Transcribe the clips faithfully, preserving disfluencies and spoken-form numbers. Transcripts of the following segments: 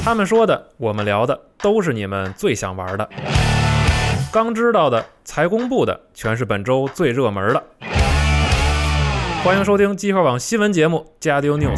他们说的，我们聊的，都是你们最想玩的。刚知道的，才公布的，全是本周最热门的。欢迎收听机核网新闻节目《加丢 News》。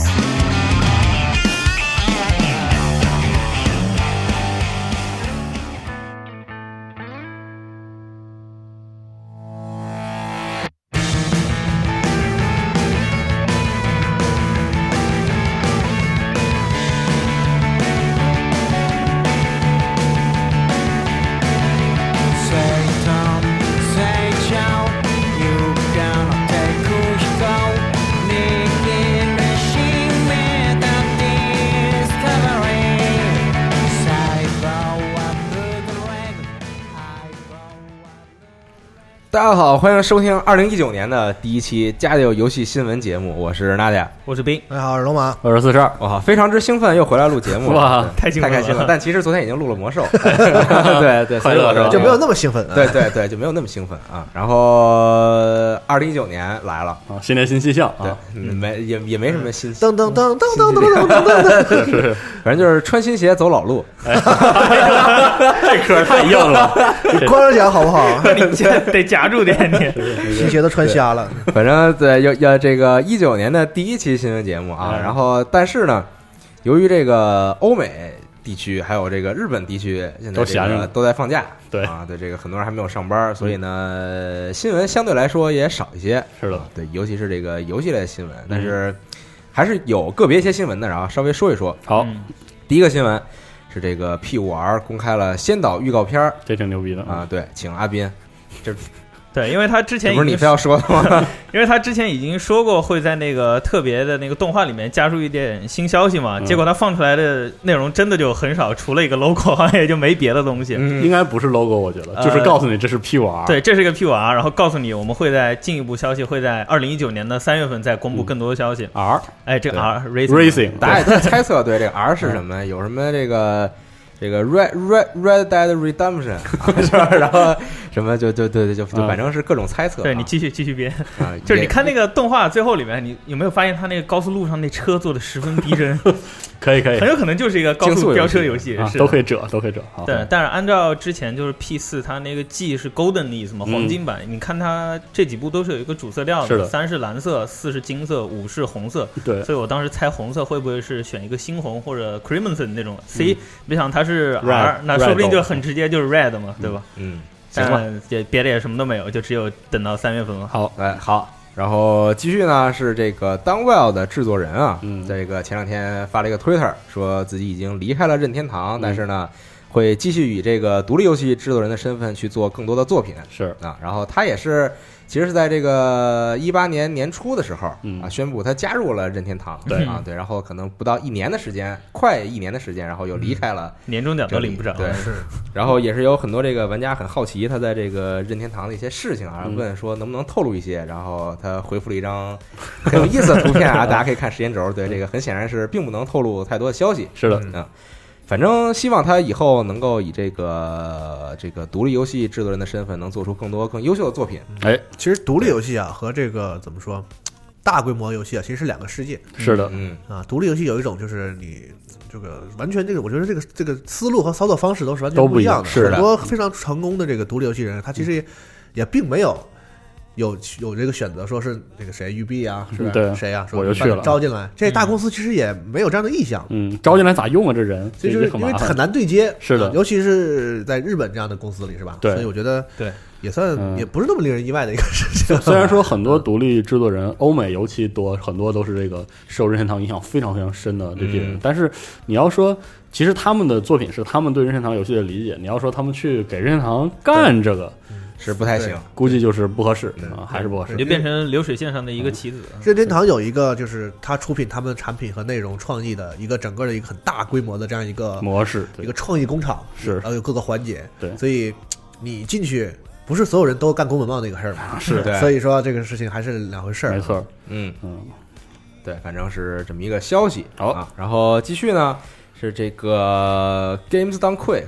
大家好，欢迎收听二零一九年的第一期家里有游戏新闻节目，我是娜姐， 我是冰， 大家好，我是龙马， 我是四十二。 哇，非常之兴奋，又回来录节目了， 哇， 太兴奋了， 太开心了！但其实昨天已经录了魔兽，对对， 快乐是吧？ 就没有那么兴奋， 对对对，就没有那么兴奋啊。然后二零一九年来了啊，新年新气象对， 啊， 没也也没什么新， 噔噔噔噔噔噔噔噔， 是， 反正就是穿新鞋走老路。 这嗑太硬了， 光着脚好不好？ 你得夹住点你， 新鞋都穿瞎了。 反正对，要要这个一九年的第一期新闻节目啊，然后但是呢，由于这个欧美地区还有这个日本地区现在这个都在放假， 对啊，对这个很多人还没有上班，所以呢，新闻相对来说也少一些。 是的， 对，尤其是这个游戏类的新闻，但是还是有个别一些新闻的，然后稍微说一说。 好， 第一个新闻是这个 P 五 R 公开了先导预告片， 这挺牛逼的啊。对，请阿斌，这。 对，因为他之前不是你非要说的吗？ 因为他之前已经说过会在那个特别的那个动画里面加入一点新消息嘛，嗯、结果他放出来的内容真的就很少，除了一个 logo， 好像也就没别的东西。 嗯、应该不是 logo， 我觉得、呃、就是告诉你这是 P 五 R。 对，这是一个 P 五 R， 然后告诉你我们会在进一步消息会在二零一九年的三月份再公布更多的消息。 R，、 嗯、哎，这个 R racing，, racing 大家也在猜测对这个 R 是什么，有什么这个。这个 Red Red Red Dead Redemption 是吧？然后什么就就对对就就反正是各种猜测、啊。 对你继续继续编啊，就是你看那个动画最后里面，你有没有发现他那个高速路上那车做的十分逼真？ 可以可以， 很有可能就是一个高速飙车游戏， 啊、 是都可以折都可以折。 对，但是按照之前就是 P 四 它那个 G 是 Golden 的意思嘛，黄金版。嗯、你看它这几部都是有一个主色调的， 是的， 三是蓝色，四是金色，五是红色。 对， 所以我当时猜红色会不会是选一个猩红或者 Crimson 那种 C，、嗯、没想它是 R， 那说不定就很直接就是 Red 嘛，对吧？ 嗯，行吧， 也别的也什么都没有，就只有等到三月份了。 好，哎，好。然后继续呢，是这个 Downwell 的制作人啊， 嗯， 这个前两天发了一个 Twitter， 说自己已经离开了任天堂，嗯、但是呢，会继续以这个独立游戏制作人的身份去做更多的作品。 是啊，然后他也是，其实是在这个一八年年初的时候、 嗯、 啊，宣布他加入了任天堂。 对啊，对，然后可能不到一年的时间，快一年的时间，然后又离开了， 年终奖都领不着。 对，是。然后也是有很多这个玩家很好奇他在这个任天堂的一些事情啊， 嗯、 问说能不能透露一些，然后他回复了一张很有意思的图片啊，大家可以看时间轴。对，这个很显然是并不能透露太多的消息。 是的， 嗯。反正希望他以后能够以这个这个独立游戏制作人的身份，能做出更多更优秀的作品。 哎， 其实独立游戏啊和这个怎么说，大规模游戏啊，其实是两个世界。 是的， 嗯啊，独立游戏有一种就是你这个完全这个，我觉得这个这个思路和操作方式都是完全不一样的。 是的， 很多非常成功的这个独立游戏人，他其实也也并没有。有有这个选择，说是那个谁育碧啊，是吧？ 对， 谁啊？说我就去了， 招进来。这大公司其实也没有这样的意向。 嗯，招进来咋用啊？这人， 其实因为很难对接。 是的， 尤其是在日本这样的公司里，是吧？ 对， 所以我觉得对也算也不是那么令人意外的一个事情。 虽然说很多独立制作人，欧美尤其多，很多都是这个受任天堂影响非常非常深的这些人，但是你要说。其实他们的作品是他们对任天堂游戏的理解，你要说他们去给任天堂干这个是不太行， 估计就是不合适啊，还是不合适， 就变成流水线上的一个棋子。 任天堂有一个就是他出品他们的产品和内容创意的一个整个的一个很大规模的这样一个模式， 一个创意工厂， 是， 然后有各个环节， 对， 所以你进去不是所有人都干宫本茂那个事儿嘛， 是， 所以说这个事情还是两回事儿， 没错， 嗯嗯， 对，反正是这么一个消息。 好， 啊，然后继续呢。是这个 Games Done Quick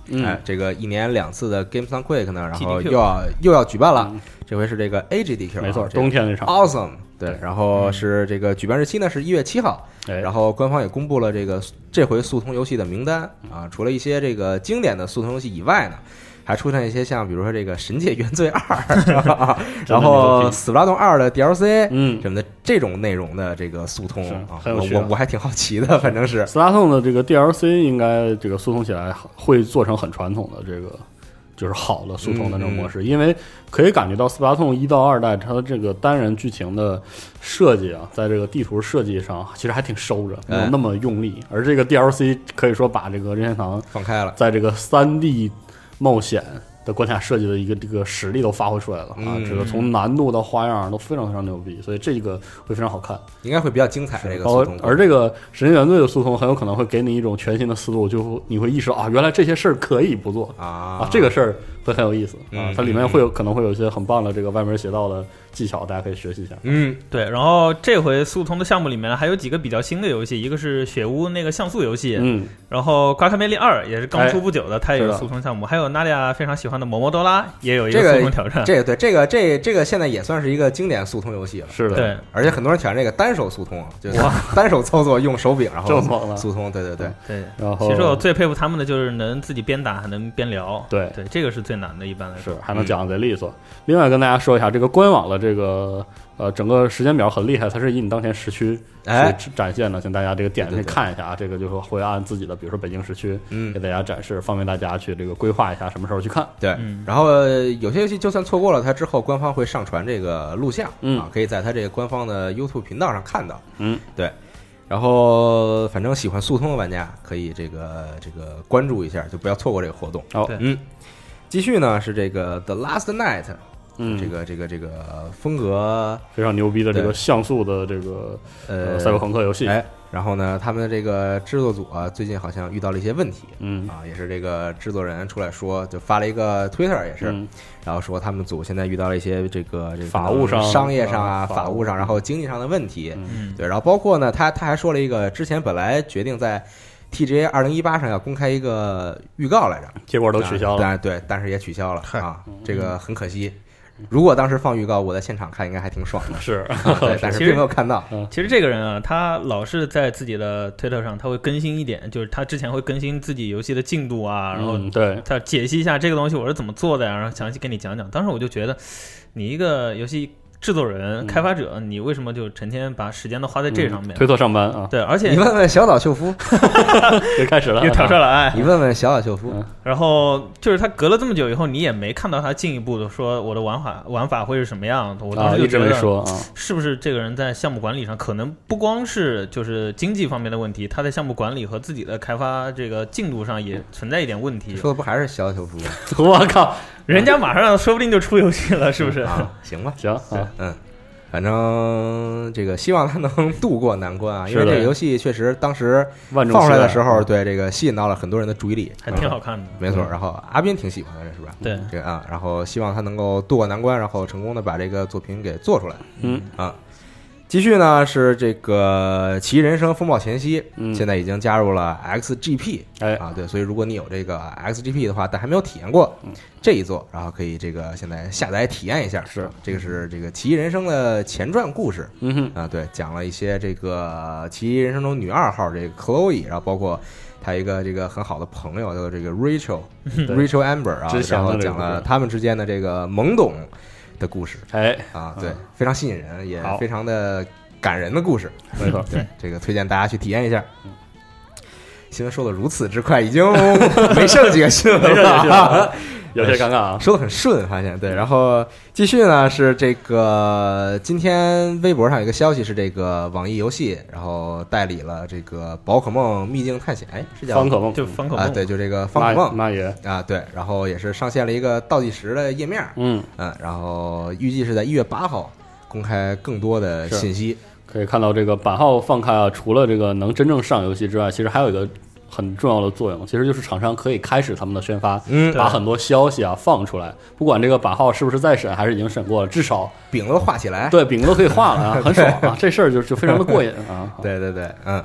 嗯、哎，这个一年两次的 Games on Quick 呢，然后又要又要举办了，嗯、这回是这个 A G D Q， 没错，冬天那场 Awesome。对，然后是这个举办日期呢是一月七号， 嗯、 然后官方也公布了这个这回速通游戏的名单啊，除了一些这个经典的速通游戏以外呢，还出现一些像比如说这个《神界原罪二》然后《死不拉动二》的 D L C， 嗯，什么的这种内容的这个速通啊， 很有趣。 我我还挺好奇的，反正是死拉动的这个 D L C 应该这个速通起来会做成很传统的这个。就是好的速通的这种模式，嗯嗯因为可以感觉到斯巴通一到二代它的这个单人剧情的设计啊，在这个地图设计上其实还挺收着，没有那么用力。而这个 D L C 可以说把这个任天堂放开了， 在这个三 D 冒险的关卡设计的一个这个实力都发挥出来了啊！ 嗯、 这个从难度到花样都非常非常牛逼，所以这个会非常好看， 应该会比较精彩。这个速通， 而这个《神界原罪》的速通很有可能会给你一种全新的思路，就你会意识到啊，原来这些事儿可以不做啊啊，这个事儿会很有意思啊！ 嗯、 它里面会有可能会有一些很棒的这个歪门邪道的技巧，大家可以学习一下。 嗯， 对。然后这回速通的项目里面还有几个比较新的游戏，一个是雪屋那个像素游戏， 嗯， 然后瓜卡梅利二也是刚出不久的， 哎、 它也有速通项目，还有娜迪亚非常喜欢的摩摩多拉。也有一个速通挑战， 这个对这个这这个现在也算是一个经典速通游戏了， 是的， 对， 而且很多人挑战这个单手速通，就是单手操作用手柄，然后速通，对对对对。 然后， 其实我最佩服他们的就是能自己边打还能边聊， 对对，这个是最难的，一般来说是还能讲得贼利索。嗯、另外跟大家说一下，这个官网的这个呃整个时间表很厉害，它是以你当前时区哎展现的，请大家这个点进去看一下啊，这个就是会按自己的，比如说北京时区，嗯，给大家展示，方便大家去这个规划一下什么时候去看。 对， 嗯、 然后有些游戏就算错过了，它之后官方会上传这个录像， 嗯啊，可以在它这个官方的 YouTube 频道上看到。 嗯， 对。然后反正喜欢速通的玩家可以这个这个关注一下，就不要错过这个活动。 哦， 嗯，继续呢是这个 The Last Night。 嗯， 这个这个这个风格非常牛逼的这个像素的这个呃赛博朋克游戏， 哎，然后呢，他们的这个制作组啊，最近好像遇到了一些问题， 嗯啊，也是这个制作人出来说，就发了一个 Twitter 也是， 嗯、 然后说他们组现在遇到了一些这个这个法务上、 商业上啊、 法法务上，然后经济上的问题， 嗯， 对，然后包括呢，他他还说了一个，之前本来决定在 T G A 二零一八上要公开一个预告来着， 结果都取消了， 但对，但是也取消了啊，这个很可惜。如果当时放预告，我在现场看应该还挺爽的， 是， 啊、对，但是并没有看到。 其实这个人啊，他老是在自己的推特上，他会更新一点，就是他之前会更新自己游戏的进度啊，然后对他解析一下这个东西我是怎么做的呀，然后详细跟你讲讲。当时我就觉得，你一个游戏制作人、开发者，你为什么就成天把时间都花在这上面？ 嗯、推特上班啊， 对，而且你问问小岛秀夫， 又开始了， 又挑战了哎， 你问问小岛秀夫。 嗯、 然后就是他隔了这么久以后，你也没看到他进一步的说我的玩法玩法会是什么样的。我当时就觉得， 啊、一直没说啊， 是不是这个人在项目管理上可能不光是就是经济方面的问题，他在项目管理和自己的开发这个进度上也存在一点问题。 说的不还是小岛秀夫吗？ 我靠， 人家马上说不定就出游戏了，是不是？ 嗯啊、行吧， 行啊， 嗯。反正这个希望他能度过难关啊，因为这个游戏确实当时放出来的时候，对这个吸引到了很多人的注意力， 还挺好看的。 没错，然后阿斌挺喜欢的，是吧？ 对， 这个啊，然后希望他能够度过难关，然后成功的把这个作品给做出来。 嗯啊，继续呢是这个《奇异人生风暴前夕》， 嗯， 现在已经加入了 X G P， 哎啊，对，所以如果你有这个 X G P 的话，但还没有体验过这一作，然后可以这个现在下载体验一下。 是， 这个是这个《奇异人生》的前传故事， 嗯哼， 啊，对，讲了一些这个《奇异人生》中女二号这个 Chloe， 然后包括他一个这个很好的朋友叫这个 Rachel Rachel Amber 啊，然后讲了他们之间的这个懵懂的故事， 哎啊，对，非常吸引人，也非常的感人的故事， 没错， 对，这个推荐大家去体验一下。新闻说的如此之快，已经没剩几个新闻了， 有些尴尬啊， 说的很顺，发现对。然后继续呢是这个今天微博上有一个消息是这个网易游戏，然后代理了这个宝可梦秘境探险，哎，是叫方可梦， 就方可梦啊，对，就这个方可梦那也啊，对，然后也是上线了一个倒计时的页面， 嗯嗯，然后预计是在一月八号公开更多的信息。 可以看到这个版号放开啊，除了这个能真正上游戏之外，其实还有一个很重要的作用，其实就是厂商可以开始他们的宣发， 嗯， 把很多消息啊放出来，不管这个版号是不是在审还是已经审过了，至少饼都画起来， 对，饼都可以画了啊，很爽啊，这事儿就就非常的过瘾啊。 对对对，嗯。 好，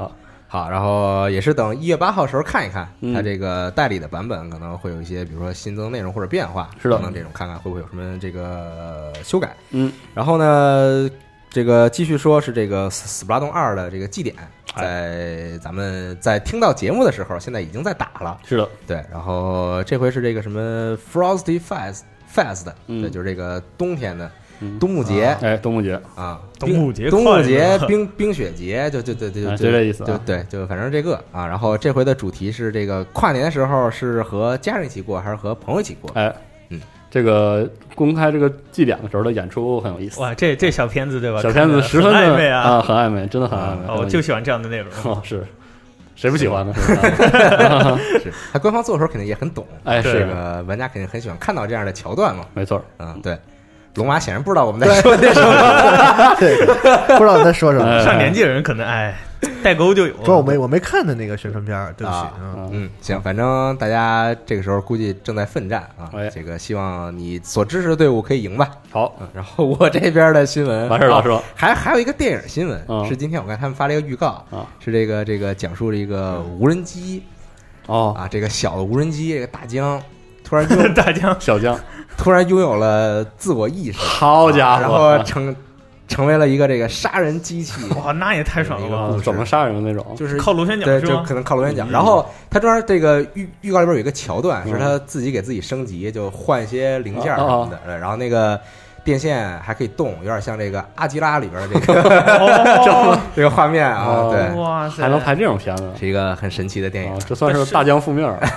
好，然后也是等一月八号时候看一看， 嗯它这个代理的版本可能会有一些，比如说新增内容或者变化， 是的等等这种，看看会不会有什么这个修改。 嗯， 然后呢，这个继续说是这个斯普拉顿二的这个祭典，在咱们在听到节目的时候，现在已经在打了。 是的， 对，然后这回是这个什么 Frosty Fest Fest， 嗯对，就是这个冬天的嗯冬木节哎，冬木节， 啊， 冬木节冬木快节乐冰冰雪节，就就就就就哎就这意思啊就对，就反正这个啊。然后这回的主题是这个跨年的时候是和家人一起过还是和朋友一起过？ 哎， 嗯， 这个公开这个祭典的时候的演出很有意思， 哇，这这小片子对吧？ 小片子十分的看着很暧昧啊！ 啊，很暧昧，真的很暧昧。 哦，我就喜欢这样的内容。 哦是，谁不喜欢呢？是吧是他官方做的时候肯定也很懂，这哎是个玩家肯定很喜欢看到这样的桥段嘛。 没错， 嗯，对。龙马显然不知道我们在说些什么， 对，不知道你在说什么。 哎上年纪的人可能哎，代沟就有。 不是我没我没看的那个宣传片儿，对不起啊嗯嗯嗯，行，反正大家这个时候估计正在奋战啊哎， 这个希望你所支持的队伍可以赢吧。 好， 嗯，然后我这边的新闻完事儿了啊是吧？ 还还有一个电影新闻， 嗯是今天我看他们发了一个预告， 啊是这个这个讲述了一个无人机哦， 啊，这个小的无人机，这个大疆突然拥大疆小江， 突然拥有了自我意识， 好家伙， 然后成成为了一个这个杀人机器， 哇，那也太爽了吧！ 一个故事怎么杀人的那种？ 就是靠螺旋桨对， 是吗？ 就可能靠螺旋桨。 嗯然后他中间这个预预告里边有一个桥段， 嗯是他自己给自己升级，就换一些零件什啊么的，然后那个电线还可以动，有点像这个阿基拉里边的这个哦， 这个画面啊， 哦对， 哇塞， 还能拍这种片子？ 是一个很神奇的电影啊，。这算是大江覆灭了。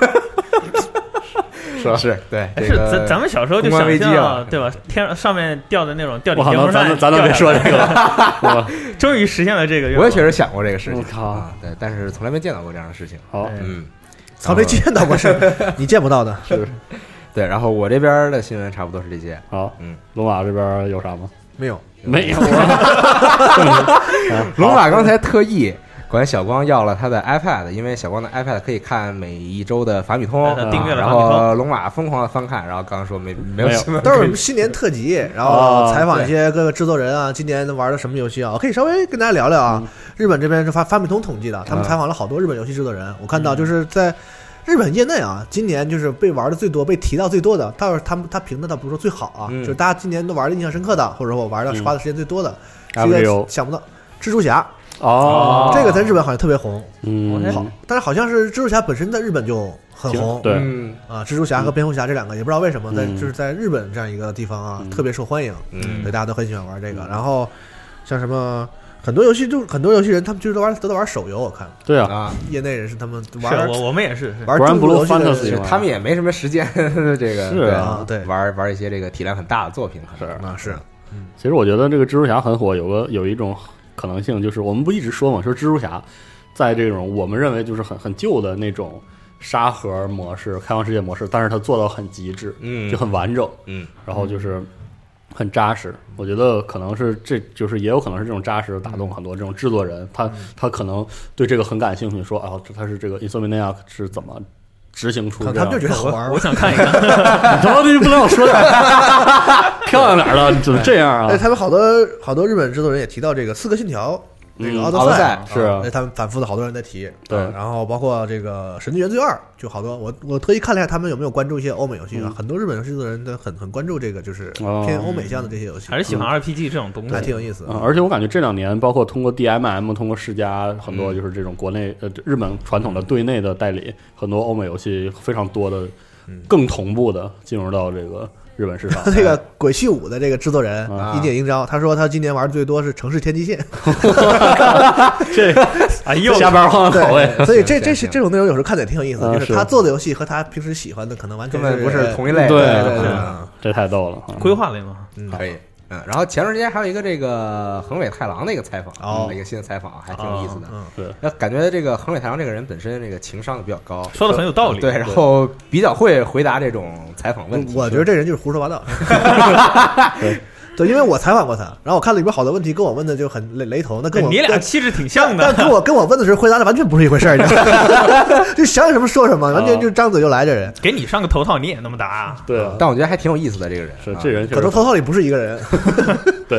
是吧？ 是对， 哎是这个咱咱们小时候就公关危想机啊象，对吧？天上上面吊的那种吊顶我靠， 电风扇， 咱咱咱都别说这个了。我终于实现了这个愿望。 我也确实想过这个事情我靠啊，对，但是从来没见到过这样的事情。 好， 哎嗯， 曹没见到过是，你见不到的。 是对，然后我这边的新闻差不多是这些。 好。 嗯， 龙马这边有啥吗？ 没有， 没有啊。 龙马刚才特意管小光要了他的 iPad， 因为小光的 iPad 可以看每一周的法米通， 哎他订阅了然法米通后龙马疯狂的翻看，然后刚刚说没没有没有新闻， 都是新年特辑，然后哦采访一些各个制作人啊，今年玩的什么游戏啊？我可以稍微跟大家聊聊啊。日本这边是发发米通统计的，他们采访了好多日本游戏制作人，我看到就是在日本业内啊，今年就是被玩的最多、被提到最多的，倒是他们他评的倒不是说最好啊， 嗯就是大家今年都玩的印象深刻的，或者说我玩的嗯花的时间最多的， 啊是一个不是有想不到蜘蛛侠， 哦， 这个在日本好像特别红， 嗯， 好好，但是好像是蜘蛛侠本身在日本就很红， 对嗯啊，蜘蛛侠和蝙蝠侠这两个也不知道为什么在嗯就是在日本这样一个地方啊嗯特别受欢迎， 嗯所以大家都很喜欢玩这个。然后像什么很多游戏，就很多游戏人他们就是都玩都在玩手游，我看对啊， 啊， 业内人士他们是玩我我们也是，是玩果然不如中国游戏的 Fantasy 是吗他们也没什么时间，这个对是啊对玩玩一些这个体量很大的作品，可能是啊是其实我觉得这个蜘蛛侠很火，有个有一种可能性，就是我们不一直说嘛，说蜘蛛侠在这种我们认为就是很很旧的那种沙盒模式、开放世界模式，但是它做到很极致， 嗯就很完整， 嗯然后就是很扎实。我觉得可能是这就是也有可能是这种扎实打动很多这种制作人，他他可能对这个很感兴趣，说啊，这他是这个 Insomniac 是怎么执行出这样可能他们就觉得好玩我我想看一看。 你他妈的就不让我说点儿漂亮点儿了，你怎么这样啊哎，？他们好多好多日本制作人也提到这个《刺客信条》这个嗯奥德奥德赛赛是啊哎他们反复的好多人在提， 对啊然后包括这个《神之原罪二》，就好多我我特意看了一下他们有没有关注一些欧美游戏啊， 嗯很多日本游戏制作人都很很关注这个就是哦偏欧美向的这些游戏， 还是喜欢 R P G 这种东还挺西。 有意思的嗯，。而且我感觉这两年，包括通过 D M M、通过世嘉，很多就是这种国内呃日本传统的对内的代理，很多欧美游戏非常多的嗯更同步的进入到这个日本市场。 这个《鬼泣五》的这个制作人啊一井英昭，他说他今年玩的最多是《城市天际线》， 这哎呦， 下班换个口味， 所以这这些行行这种内容有时候看的也挺有意思的， 啊就是是他做的游戏和他平时喜欢的可能完全根本不是同一类， 对对对对嗯这太逗了。啊规划类嘛， 嗯可以。嗯，然后前段时间还有一个这个横尾太郎的一个采访， 哦一个新的采访，还挺有意思的。 嗯， 对， 那感觉这个横尾太郎这个人本身这个情商也比较高， 说的很有道理。 对，然后比较会回答这种采访问题。 我觉得这人就是胡说八道。 对对，因为我采访过他，然后我看了里边好多问题跟我问的就很雷雷同，那跟我哎你俩跟气质挺像但的。 跟我跟我问的时候回答的完全不是一回事儿，你知道吗就想想什么说什么，完全就张嘴就来这人。 给你上个头套，你也那么答？ 对啊， 但我觉得还挺有意思的这个人，啊是这人确实可能头套里不是一个人。 对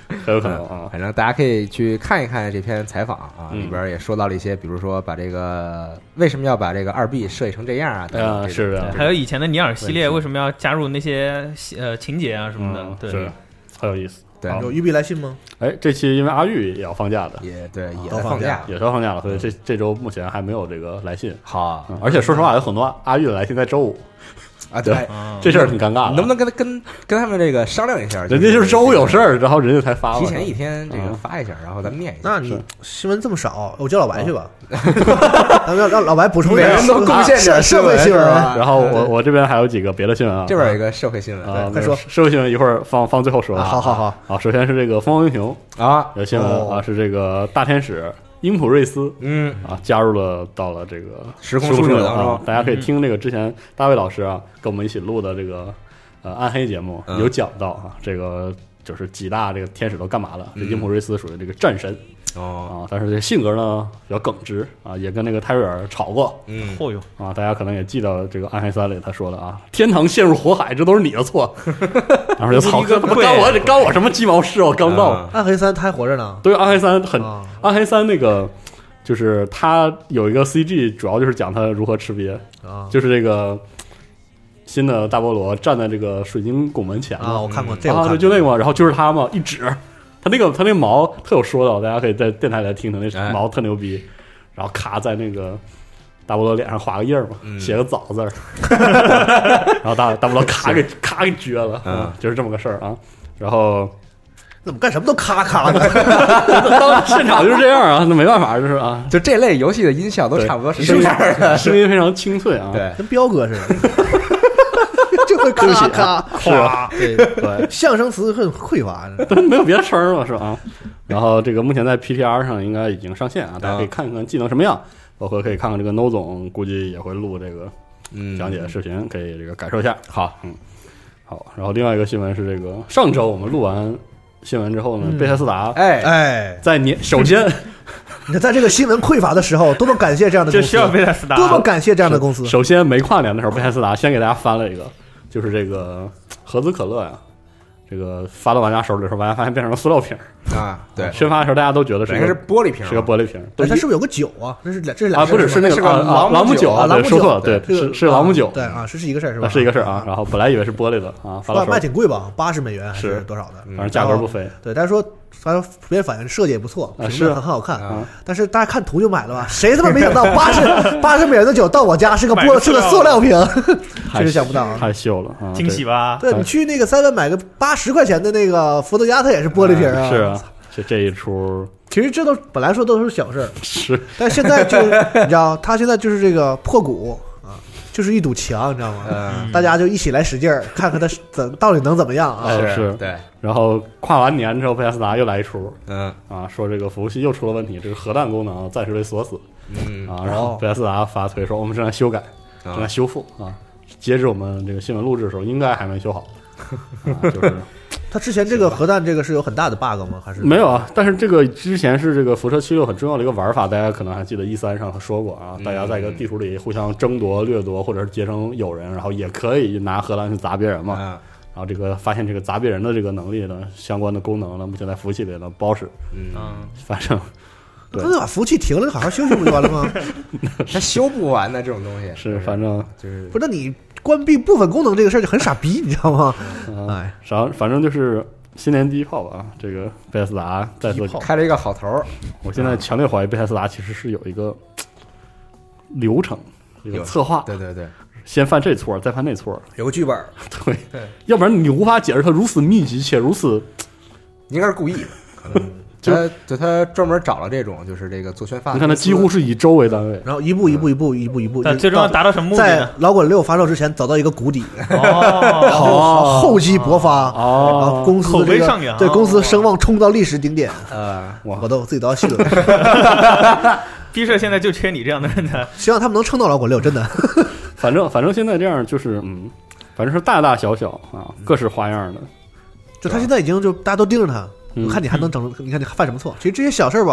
很有可能啊。 反正大家可以去看一看这篇采访啊， 嗯里边也说到了一些，比如说把这个为什么要把这个二 B 设计成这样啊？等等啊这种是的还有以前的尼尔系列问题为什么要加入那些呃情节啊什么的？ 嗯， 对， 是很有意思。 对好有玉璧来信吗？ 哎，这期因为阿玉也要放假的， 也对也都放假在放假， 也是要放假了，所以这这周目前还没有这个来信。 好嗯而且说实话，有很多阿玉的来信在周五， 啊，对， 嗯这事儿挺尴尬的。 你能不能跟他跟跟他们这个商量一下？ 人家就是周五有事儿，然后人家才发提我。 前一天这个嗯发一下，然后咱们念一下。 那你是新闻这么少，我叫老白去吧，咱们让让老白补充每人都贡献点社会新闻是吧然后我我这边还有几个别的新闻啊， 这边有一个社会新闻啊， 快说社会新闻一会儿放放最后说。 啊好好好， 好，首先是这个《疯狂英雄啊》， 有新闻哦啊，是这个大天使英普瑞斯嗯， 啊加入了到了这个时空时空流书者当中啊，大家可以听这个之前大卫老师啊跟我们一起录的这个呃暗黑节目嗯有讲到啊，这个就是几大这个天使都干嘛了？这嗯英普瑞斯属于这个战神哦， 啊，但是这性格呢比较耿直啊，也跟那个泰瑞尔吵过嗯， 嚯哟， 啊，大家可能也记到这个《暗黑三》里他说了啊，天堂陷入火海，这都是你的错。然后就操，这不干我这干我什么鸡毛事？我刚到。 啊暗黑三他还活着呢， 对，《暗黑三》很， 啊暗黑三》那个就是他有一个 C G，主要就是讲他如何吃瘪， 啊就是这个新的大菠萝站在这个水晶拱门前啊！ 嘛， 我看过这个， 啊，对，就那个嘛，然后就是他嘛，一指他那个他那个毛特有说道，大家可以在电台来听听，那哎毛特牛逼，然后咔在那个大菠萝脸上画个印儿嘛， 嗯写个枣字儿，然后大大菠萝咔给咔给撅了， 嗯， 就是这么个事儿啊。然后怎么干什么都咔咔的， 当现场就是这样啊，那没办法，就是啊， 就这类游戏的音效都对差不多是声音这样的。 声音非常清脆啊， 对， 跟彪哥似的，就会咔咔是吧？ 对， 对， 象声词很匮乏， 没有别的声儿了，是吧？然后这个目前在 P T R 上应该已经上线啊，大家可以看看技能什么样，包括可以看看这个 No 总估计也会录这个嗯讲解视频，可以这个感受一下。 好， 嗯，好。然后另外一个新闻是这个上周我们录完新闻之后呢， 嗯贝塞斯达哎， 哎， 在年首先你看在这个新闻匮乏的时候，多么感谢这样的公司， 就需要贝塞斯达， 多么感谢这样的公司， 首先没跨年的时候，贝塞斯达先给大家翻了一个，就是这个合资可乐呀。这个发到玩家手里的时候，玩家发现变成了塑料瓶儿。 啊，对， 宣发的时候大家都觉得是本来是一个玻璃瓶， 是个玻璃瓶儿，都哎，它是不是有个酒啊？这是两这是两啊，不是是那是个个啊啊朗姆酒姆酒对， 啊朗姆酒说错了，对， 这个是是朗姆酒， 对啊，是是一个事儿是吧？ 啊是一个事儿啊。然后本来以为是玻璃的啊，发到卖手卖挺贵吧，八十美元还是是多少的？ 嗯反正价格不菲对，但是说反正普遍反应设计也不错， 啊评论是很很好看。 啊但是大家看图就买了吧？谁他妈没想到八十八十美元的酒到我家是个买个玻是个塑塑料瓶， 太确实想不到啊。 太秀了啊， 惊喜吧？ 对你去那个 seven 买个八十块钱的那个伏特加，它也是玻璃瓶啊。 对是啊，这这一出其实这都本来说都是小事儿， 是但现在就你知道，他现在就是这个破鼓啊，就是一堵墙，你知道吗？ 嗯， 大家就一起来使劲儿，看看他怎到底能怎么样啊？ 哎是对， 然后跨完年之后，贝塞斯达又来一出嗯啊，说这个服务器又出了问题，这个核弹功能暂时被锁死嗯啊。然后贝塞斯达发推说我们正在修改，正在修复啊。截止我们这个新闻录制的时候，应该还没修好，啊、就是他之前这个核弹这个是有很大的 bug 吗？还是没有啊。但是这个之前是这个辐射七六很重要的一个玩法，大家可能还记得 E 三上他说过啊，大家在一个地图里互相争夺、掠夺，或者是结成友人，然后也可以拿荷兰去砸别人嘛。 啊然后这个发现这个砸别人的这个能力呢，相关的功能呢，目前在服务器里呢不好使， 嗯， 嗯， 反正对那就把服务器停了，好好休息不就完了吗？ 它修不完的这种东西是反正就是不是，那你关闭部分功能这个事儿就很傻逼，你知道吗？ 嗯， 哎， 反反正就是新年第一炮吧。这个贝塞斯达再次第一炮开了一个好头儿， 我现在强烈怀疑贝塞斯达其实是有一个流程、一个有策划， 对对对， 先犯这错，再犯那错， 有个剧本， 对对， 要不然你无法解释它如此密集且如此应该是故意的，可能就他就他专门找了这种就是这个做宣发， 你看，它几乎是以周为单位， 然后一步一步一步一步一步， 但最终要达到什么目的在呢？ 老滚六发售之前找到一个谷底，然哦， 后厚积薄发，然后哦， 公司口碑这个上扬对公司声望冲到历史顶点， 呃， 哇我都自己都要信了。 逼社现在就缺你这样的人才。 希望他们能撑到老滚六，真的。 反正反正现在这样就是嗯，反正是大大小小啊，各式花样的， 就他现在已经就大家都盯着他， 嗯我看你还能整，你看你犯什么错？其实这些小事儿吧，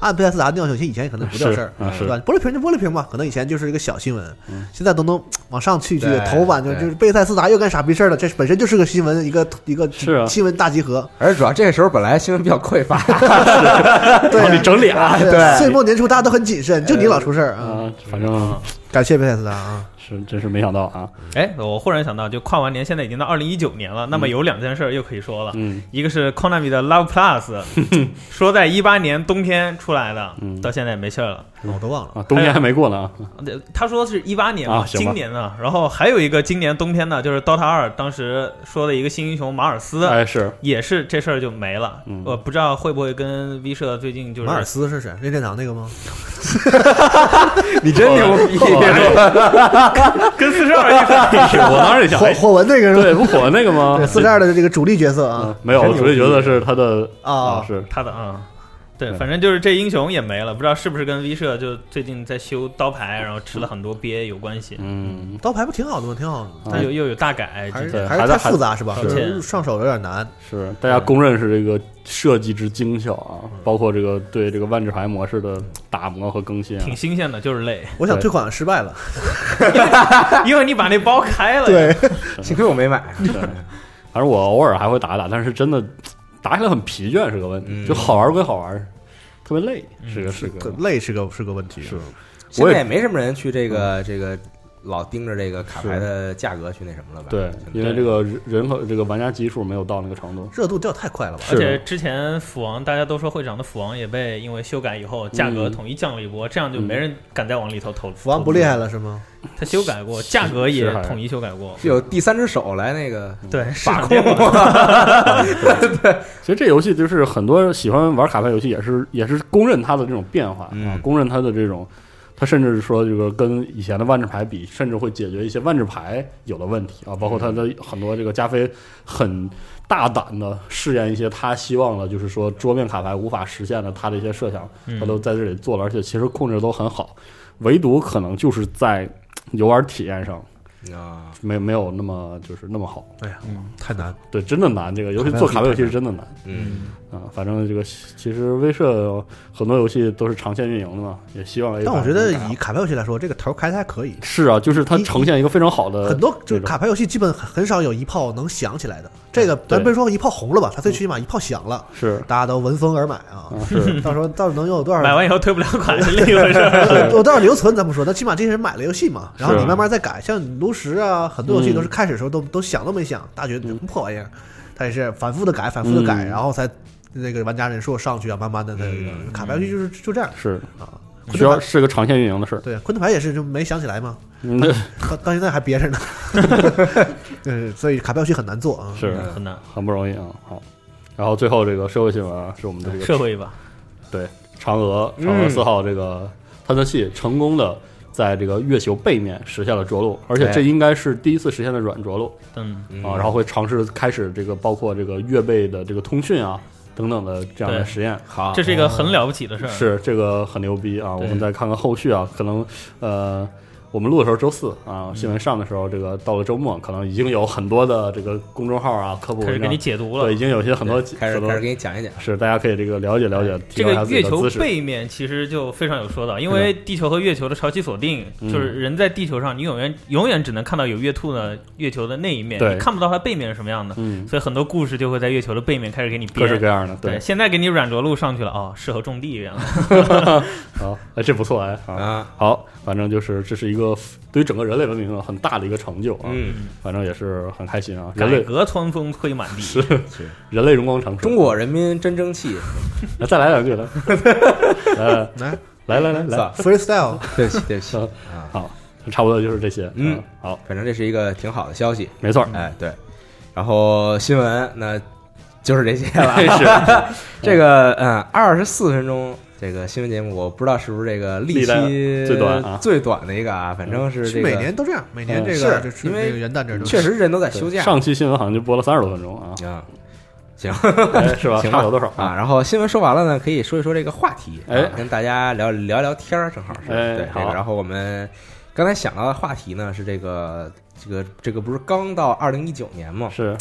按贝塞斯达尿性，其实以前可能不叫事儿， 是对吧？玻璃瓶就玻璃瓶嘛，可能以前就是一个小新闻， 嗯、 现在都能往上去去对头版就就是贝塞斯达又干傻逼事儿了，这本身就是个新闻，一个一个新闻大集合。 而且主要这个时候本来新闻比较匮乏， 对， 你整俩， 对，岁末年初大家都很谨慎，就你老出事儿啊。 反正感谢贝塞斯达啊。 是，真是没想到啊！ 哎，我忽然想到，就跨完年，现在已经到二零一九年了。那么有两件事又可以说了， 嗯， 一个是 Konami 的 Love Plus， 说在一八年冬天出来的， 嗯、 到现在也没事了， 我都忘了啊，冬天还没过呢啊。 他说是一八年嘛， 啊、 今年的。然后还有一个今年冬天呢，就是 Dota 二当时说的一个新英雄马尔斯， 哎是， 也是这事儿就没了。 嗯、 我不知道会不会跟 V 社最近就是马尔斯是谁？任天堂那个吗？ 你真牛逼！ 跟四十二一块， 我当时想火火纹那个是吧？ 对，不火纹那个吗？ 对，四十二的这个主力角色啊， 嗯、没有，主力角色是他的啊， 是他的啊。对，反正就是这英雄也没了，不知道是不是跟 V 社就最近在修刀牌，然后吃了很多鳖有关系。 嗯， 刀牌不挺好的吗？挺好的， 但又又有大改， 还是对还是太复杂是吧？ 是上手有点难。 是，大家公认是这个设计之精巧啊，包括这个对这个万智牌模式的打磨和更新、啊， 挺新鲜的，就是累。 我想退款失败了， 因为你把那包开了。 对， 幸亏我没买。 反正我偶尔还会打打，但是真的打起来很疲倦是个问题， 嗯、 就好玩归好玩。特别累，是个是个累是个是个问题。 是， 现在也没什么人去这个这个老盯着这个卡牌的价格去那什么了吧？ 对，因为这个人和这个玩家基数没有到那个程度， 热度掉太快了吧？ 而且之前斧王大家都说会长的斧王也被因为修改以后价格统一降了一波，这样就没人敢再往里头投。 斧王不厉害了是吗？ 他修改过，价格也统一修改过， 有第三只手来那个对把控。 对，其实这游戏就是很多喜欢玩卡牌游戏也是也是公认它的这种变化啊，公认它的这种，它甚至说这个跟以前的万智牌比，甚至会解决一些万智牌有的问题啊，包括它的很多这个加菲很大胆的试验一些他希望的，就是说桌面卡牌无法实现的他的一些设想，他都在这里做了，而且其实控制都很好，唯独可能就是在游玩体验上啊， 没没有那么就是那么好。 哎呀，嗯，太难， 对，真的难。这个尤其做卡牌游戏是真的难。 嗯啊，反正这个其实威社很多游戏都是长线运营的嘛，也希望。 但我觉得以卡牌游戏来说，这个头开的还可以。 是啊，就是它呈现一个非常好的。 很多就是卡牌游戏基本很少有一炮能响起来的。这个咱别说一炮红了吧，它最起码一炮响了， 是大家都闻风而买啊。 是， 到时候到时候能有多少？ 买完以后退不了款是另一回事。 有多少留存咱不说，那起码这些人买了游戏嘛，然后你慢慢再改。像炉石啊，很多游戏都是开始的时候都都想都没想，大家觉得什么破玩意儿，它也是反复的改，反复的改，然后才那个玩家人数上去啊，慢慢的那个卡牌游戏就是就这样。 是啊。 需要是个长线运营的事儿。 对，昆特牌也是就没想起来嘛， 嗯， 到到现在还憋着呢。对，所以卡牌游戏很难做啊， 是很难， 很不容易啊。好，然后最后这个社会新闻啊，是我们的这个社会吧， 对，嫦娥嫦娥四号这个探测器成功的在这个月球背面实现了着陆，而且这应该是第一次实现的软着陆。 嗯啊，然后会尝试开始这个包括这个月背的这个通讯啊。等等的这样的实验， 好， 这是一个很了不起的事儿， 是这个很牛逼啊！我们再看看后续啊，可能呃，我们录的时候周四啊，新闻上的时候，这个到了周末，可能已经有很多的这个公众号啊、科普文章开始给你解读了， 对，已经有些很多开始开始给你讲一讲， 是大家可以这个了解了解。 这个月球背面其实就非常有说道，因为地球和月球的潮汐锁定，就是人在地球上，你永远永远只能看到有月兔的月球的那一面，你看不到它背面是什么样的， 嗯， 所以很多故事就会在月球的背面开始给你编各式各样的。 对，现在给你软着陆上去了哦，适合种地这样。 好，哎，这不错哎啊，好，反正就是这是一个对于整个人类文明很大的一个成就啊， 嗯， 反正也是很开心啊。人类改革春风吹满地， 是是，人类荣光长春， 中国人民真争气。 来，再来两句来，来来来来来 ，freestyle， 对不起对不起， 好，差不多就是这些。 嗯， 好， 反正这是一个挺好的消息， 没错。 哎，对，然后新闻那就是这些了。 是这个嗯，二十四分钟。这个新闻节目我不知道是不是这个历期最短啊最短的一个啊，反正是这个每年都这样，每年这个是因为元旦这确实人都在休假。 上期新闻好像就播了三十多分钟啊。 啊，行， 是吧？差不了多少啊。然后新闻说完了呢，可以说一说这个话题， 哎， 跟大家聊聊聊天儿，正好是对。 好， 然后我们刚才想到的话题呢是这个这个这个不是刚到二零一九年吗？ 是。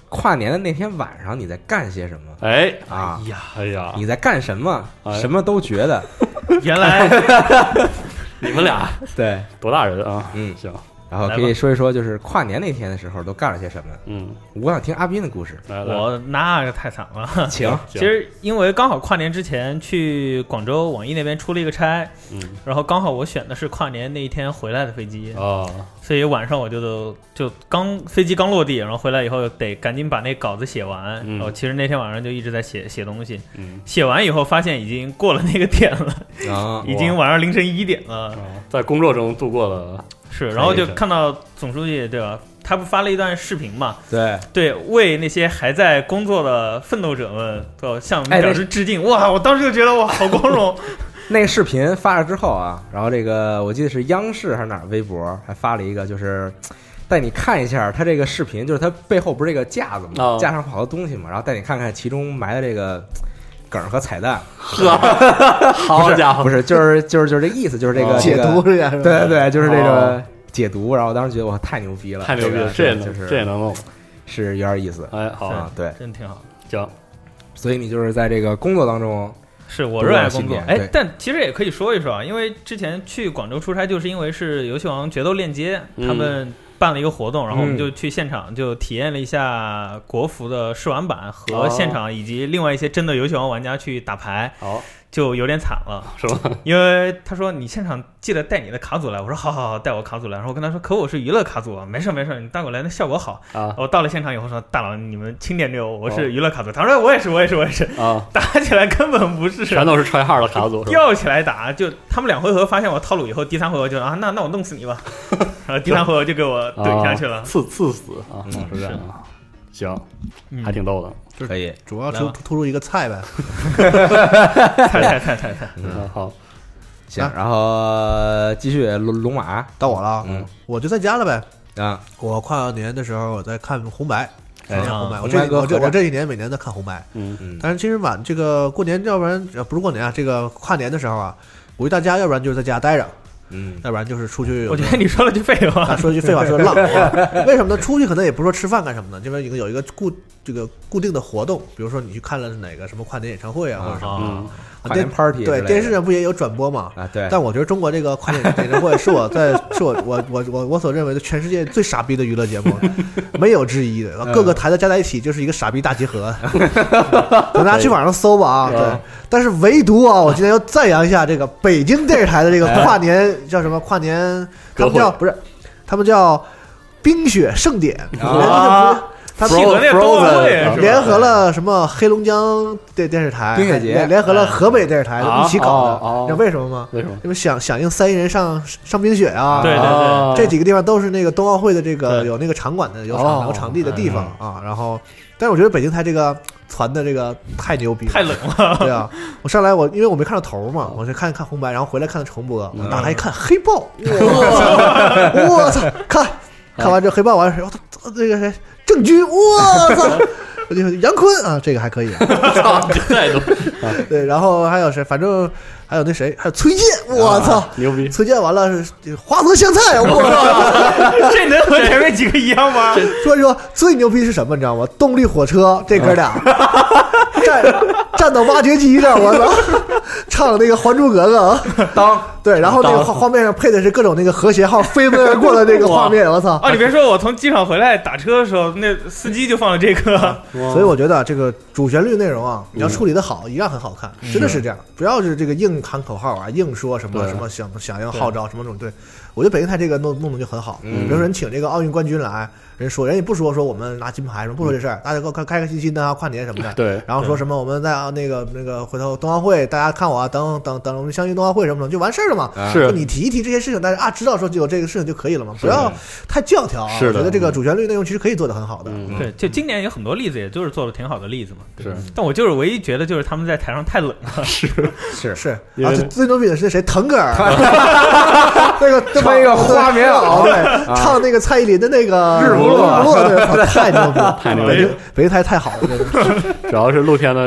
跨年的那天晚上你在干些什么？ 哎啊， 哎呀， 哎呀， 你在干什么？ 哎什么都觉得。 原来你们俩对， 多大人啊？ 嗯， 行， 然后可以说一说，就是跨年那天的时候都干了些什么。 嗯， 我想听阿斌的故事， 来来， 我那个太惨了。 请。 其实因为刚好跨年之前去广州网易那边出了一个差， 嗯， 然后刚好我选的是跨年那一天回来的飞机， 啊， 所以晚上我就都就刚飞机刚落地，然后回来以后得赶紧把那稿子写完。 嗯然后其实那天晚上就一直在写写东西， 嗯， 写完以后发现已经过了那个点了， 啊， 已经晚上凌晨一点了。 啊在工作中度过了， 是，然后就看到总书记对吧？他不发了一段视频嘛？ 对对，为那些还在工作的奋斗者们，都向我们哎表示致敬。哇，我当时就觉得哇，好光荣。 那个视频发了之后啊，然后这个我记得是央视还是哪儿微博还发了一个，就是带你看一下它这个视频，就是它背后不是这个架子嘛， 哦架上好多东西嘛，然后带你看看其中埋的这个梗和彩蛋。 呵，好家伙， 不是，就是就是就是这意思，就是这个、 哦解读这个、 这样是吧？ 对对对，就是这个哦解读。然后我当时觉得哇，太牛逼了， 太牛逼了，这也能这个就是这也能弄， 是有点意思。 哎，好， 啊，对， 真挺好。 行， 所以你就是在这个工作当中， 是我热爱工作，哎多少信念， 但其实也可以说一说啊，因为之前去广州出差，就是因为是游戏王决斗链接， 嗯他们办了一个活动，然后我们嗯就去现场就体验了一下国服的试玩版和哦现场以及另外一些真的游戏王玩家去打牌， 好， 就有点惨了， 是吧？ 因为他说你现场记得带你的卡组来，我说好好好，带我卡组来，然后我跟他说，可我是娱乐卡组啊，没事没事，你带过来那效果好。 啊我到了现场以后说，大佬你们轻点溜，我是娱乐卡组，他说我也是我也是我也是， 啊， 打起来根本不是， 全都是try hard的卡组，是吧？ 吊起来打，就他们两回合发现我套路以后，第三回合就啊，那那我弄死你吧，然后第三回合就给我怼下去了。 啊刺刺死啊， 嗯是这样啊，行， 嗯还挺逗的， 可以。 主要突来吧突出一个菜呗。 太太太太太， 嗯，好， 行，然后继续龙龙马到我了， 嗯， 我就在家了呗。 啊， 我跨年的时候我在看红白， 哎看红白。我红这我这白歌合战我这几年每年都看红白， 嗯嗯， 但是其实晚这个过年，要不然呃不是过年啊，这个跨年的时候啊，鼓励大家，要不然就是在家待着， 嗯， 要不然就是出去。 我觉得你说了句废话啊，，说句废话，说浪。为什么呢？出去可能也不是说吃饭干什么的，因为一个有一个固这个固定的活动，比如说你去看了哪个什么跨年演唱会啊，或者什么。 嗯跨年 party 对， 之类的电视上不也有转播嘛？ 啊，对， 但我觉得中国这个跨年演唱会是我在是我我我我我所认为的全世界最傻逼的娱乐节目，没有之一的。各个台的加在一起就是一个傻逼大集合。大家去网上搜吧啊，对。但是唯独啊，我今天要赞扬一下这个北京电视台的这个跨年叫什么？跨年他们叫不是，他们叫冰雪盛典啊。他契合那冬奥会是吧联合了什么黑龙江电电视台、 冰雪节联联合了河北电视台啊一起搞的， 哦哦你知道为什么吗？ 为什么？ 因为响响应三亿人上上冰雪啊， 对对啊对， 这几个地方都是那个冬奥会的这个对有那个场馆的有哦场有场地的地方啊。然后，但是我觉得北京台这个传的这个太牛逼了， 太冷了。 对啊，我上来我因为我没看到头嘛，我就看看红白，然后回来看的重播，我打开一看黑豹，我操，我操，看看完这黑豹完事，我操，这个谁郑钧，我操，我就杨坤啊，这个还可以， 太多， 对，然后还有谁，反正还有那谁，还有崔健，我操。 牛逼， 崔健完了是花泽香菜，我操！ 这能和前面几个一样吗？ 所以说最牛逼是什么，你知道吗？动力火车这哥俩站站到挖掘机上，我操，唱那个《还珠格格》，当对，然后那个画画面上配的是各种那个和谐号飞奔而过的那个画面，我操！ 啊，你别说，我从机场回来打车的时候，那司机就放了这个。 所以我觉得这个主旋律内容啊，你要处理的好，一样很好看，真的是这样。不要是这个硬喊口号啊，硬说什么对什么响响应号召什么这种。对，我觉得北京台这个弄弄的就很好。比如说人请这个奥运冠军来，人说人也不说说我们拿金牌什么，不说这事儿，大家开开开心心的啊，跨年什么的。 对， 然后说什么我们在啊那个那个回头冬奥会，大家看我啊，等等等我们相遇冬奥会什么的就完事儿了嘛。 啊是就你提一提这些事情，大家啊知道说就有这个事情就可以了嘛，不要太教条啊。 是的我觉得这个主旋律内容其实可以做得很好的。 嗯， 对，就今年有很多例子，也就是做的挺好的例子嘛。 是但我就是唯一觉得，就是他们在台上太冷了。 是是因为啊，最最牛逼的是谁？腾格尔，那个穿一个花棉袄对，唱那个蔡依林的那个日不落日不落，对，操太牛逼了， 太牛逼了北京北京台太好了，真的。 主要是露天的，然后那个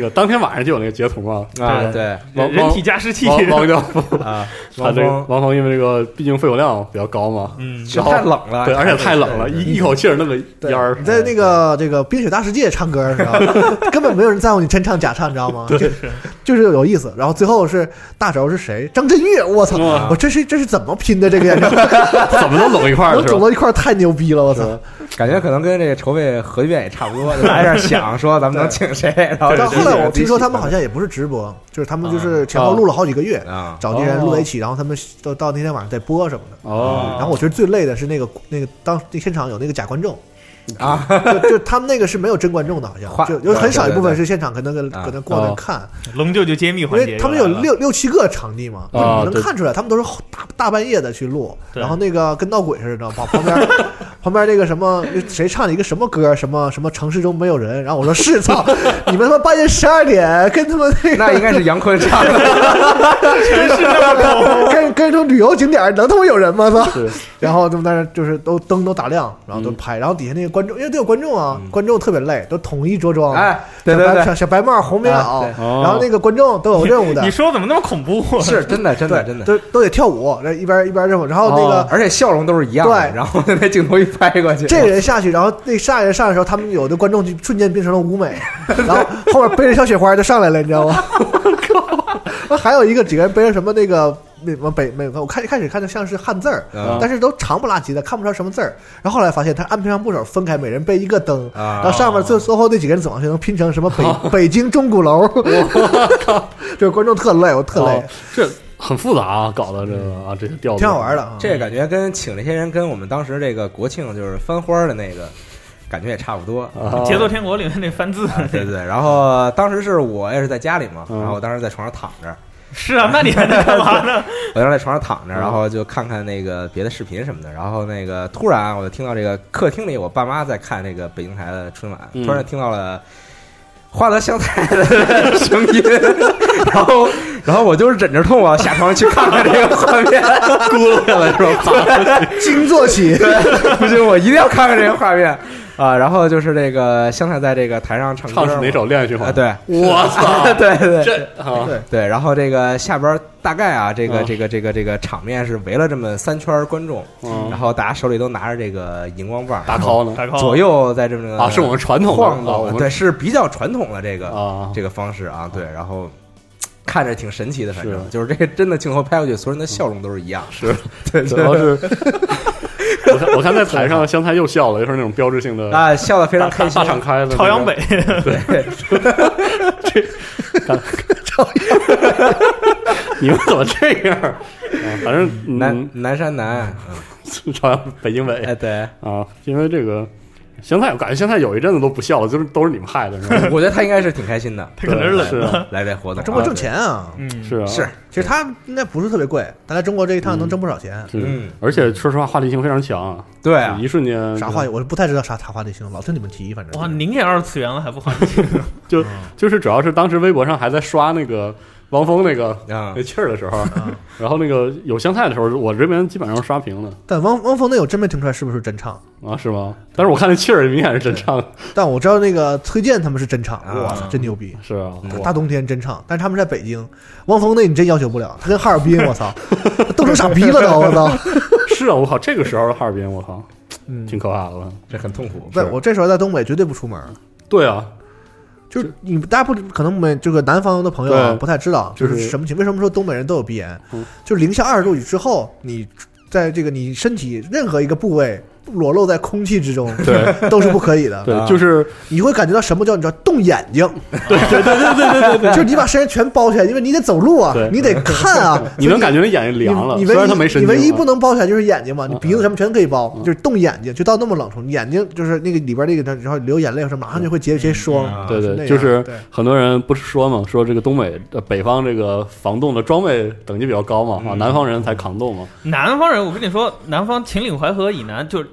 个当天晚上就有那个截图嘛啊，对， 王人体加湿器， 王王教父啊， 他这个王峰因为这个毕竟肺活量比较高嘛， 嗯， 就太冷了， 对，而且太冷了，一一口气儿那么烟儿。 你在那个这个冰雪大世界唱歌的时候，根本没有人在乎你真唱假唱，你知道吗？ 对， 就是有意思。然后最后是大轴是谁？张震岳，我操！我这是这是怎么拼的这个演唱会？ 怎么能拢一块儿？ 能拢到一块儿太牛逼了，我操！ 感觉可能跟这个筹备核聚变也差不多，来这想说咱们能请谁，然后到后来我听说他们好像也不是直播，就是他们就是前后录了好几个月， 啊， 找这些人录在一起，然后他们到到那天晚上再播什么的。 哦， 然后我觉得最累的是那个那个当那现场有那个假观众。 啊， 就就他们那个是没有真观众的，好像就有很少一部分是现场可能搁搁那过来看。 龙舅舅揭秘因环节， 为他们有六六七个场地嘛， 啊能看出来他们都是大大半夜的去录，然后那个跟闹鬼似的，旁旁边旁边那个什么谁唱了一个什么歌，什么什么城市中没有人，然后我说是操，你们他妈半夜十二点跟他们那个那应该是杨坤唱的， 城市那么空， 跟跟这种旅游景点能他妈有人吗？操！然后他们在那就是都灯都打亮，然后都拍，然后底下那个观众因为都有观众啊，观众特别累，都统一着装， 哎，对对对， 小小白帽红棉袄，然后那个观众都有任务的。 你说怎么那么恐怖？ 是真的，真的，真的， 都都得跳舞，这一边一边任务，然后那个而且笑容都是一样的， 对， 然后那镜头一拍过去， 这个人下去，然后那下一人上的时候，他们有的观众就瞬间变成了舞美，然后后面背着小雪花就上来了，你知道吗？还有一个几个人背着什么那个那什么北美，我看一开始看着像是汉字儿， 嗯、 但是都长不拉几的，看不出来什么字儿。然后后来发现他按平常部首分开，每人背一个灯， 啊、 然后上面最最后那几个人怎么就能拼成什么北北京钟鼓楼？我靠，这观众特累，我特累。 哦、这很复杂啊，搞的这个啊这些调度挺好玩的。 这个感觉跟请这些人跟我们当时这个国庆就是翻花的那个。感觉也差不多， 《节奏天国》里面那翻字， 啊、对对。然后当时是我也是在家里嘛，然后我当时在床上躺着。 是啊，那你还在干嘛呢？ 我当时在床上躺着，然后就看看那个别的视频什么的。然后那个突然我就听到这个客厅里我爸妈在看这个北京台的春晚，突然听到了花泽香菜的声音，然后然后我就是忍着痛啊下床去看看这个画面， 咕噜下来是吧？ 惊坐起， 不行，我一定要看看这个画面。啊，然后就是这个香菜在这个台上唱歌， 唱是哪首？恋爱循环？ 啊，对， 我操， 对对这啊，对对。然后这个下边大概啊，这个这个这个这个场面是围了这么三圈观众，然后大家手里都拿着这个荧光棒， 打 call 呢， 左右在这么啊，是我们传统晃动，对，是比较传统的这个啊这个方式啊，对，然后。看着挺神奇的，反正就是这个真的镜头拍过去，所有人的笑容都是一样。 是， 对， 主要是我看我看在台上香菜又笑了，就是那种标志性的啊，笑得非常开心， 大敞开的朝阳北， 对， 这朝阳北，你们怎么这样？反正南南山南， 朝阳北京北， 哎，对啊，因为这个。香菜，我感觉香菜有一阵子都不笑了，就是都是你们害的。 我觉得他应该是挺开心的， 他可能是冷的来这活动， 中国挣钱啊， 嗯， 是啊， 是， 其实他应该不是特别贵，但来中国这一趟能挣不少钱。 嗯，而且说实话，话题性非常强， 对啊， 一瞬间啥话，我不太知道啥啥话题性，老听你们提，反正哇，您也二次元了还不话题性， 就就是主要是当时微博上还在刷那个。汪峰那个那气儿的时候，然后那个有香菜的时候，我这边基本上刷屏了。 但汪汪峰那我真没听出来是不是真唱啊？是吗？但是我看那气儿明显是真唱。 但我知道那个崔健他们是真唱，哇塞，真牛逼！ 是啊， 大冬天真唱，但是他们在北京，汪峰那你真要求不了，他跟哈尔滨，我操，冻成傻逼了都，我操！ 是啊，我靠，这个时候的哈尔滨，我靠， 嗯， 挺可怕的， 这很痛苦。 对，我这时候在东北绝对不出门。 对啊。 就是你大家不可能没这个南方的朋友啊不太知道，就是什么情？为什么说东北人都有鼻炎？就是零下二十度之后，你在这个你身体任何一个部位裸露在空气之中， 对， 都是不可以的。 对，就是你会感觉到什么叫你知道冻眼睛？ 对对对对对对对， 就是你把身上全包起来，因为你得走路啊，你得看啊， 你能感觉你眼睛凉了。 你虽然它没神经， 你唯一不能包起来就是眼睛嘛，你鼻子什么全可以包，就是冻眼睛，就到那么冷处，眼睛就是那个里边那个，然后流眼泪什么，马上就会结结霜。 对对，就是很多人不是说嘛，说这个东北北方这个防冻的装备等级比较高嘛，啊，南方人才扛冻嘛。 南方人，我跟你说，南方秦岭淮河以南就是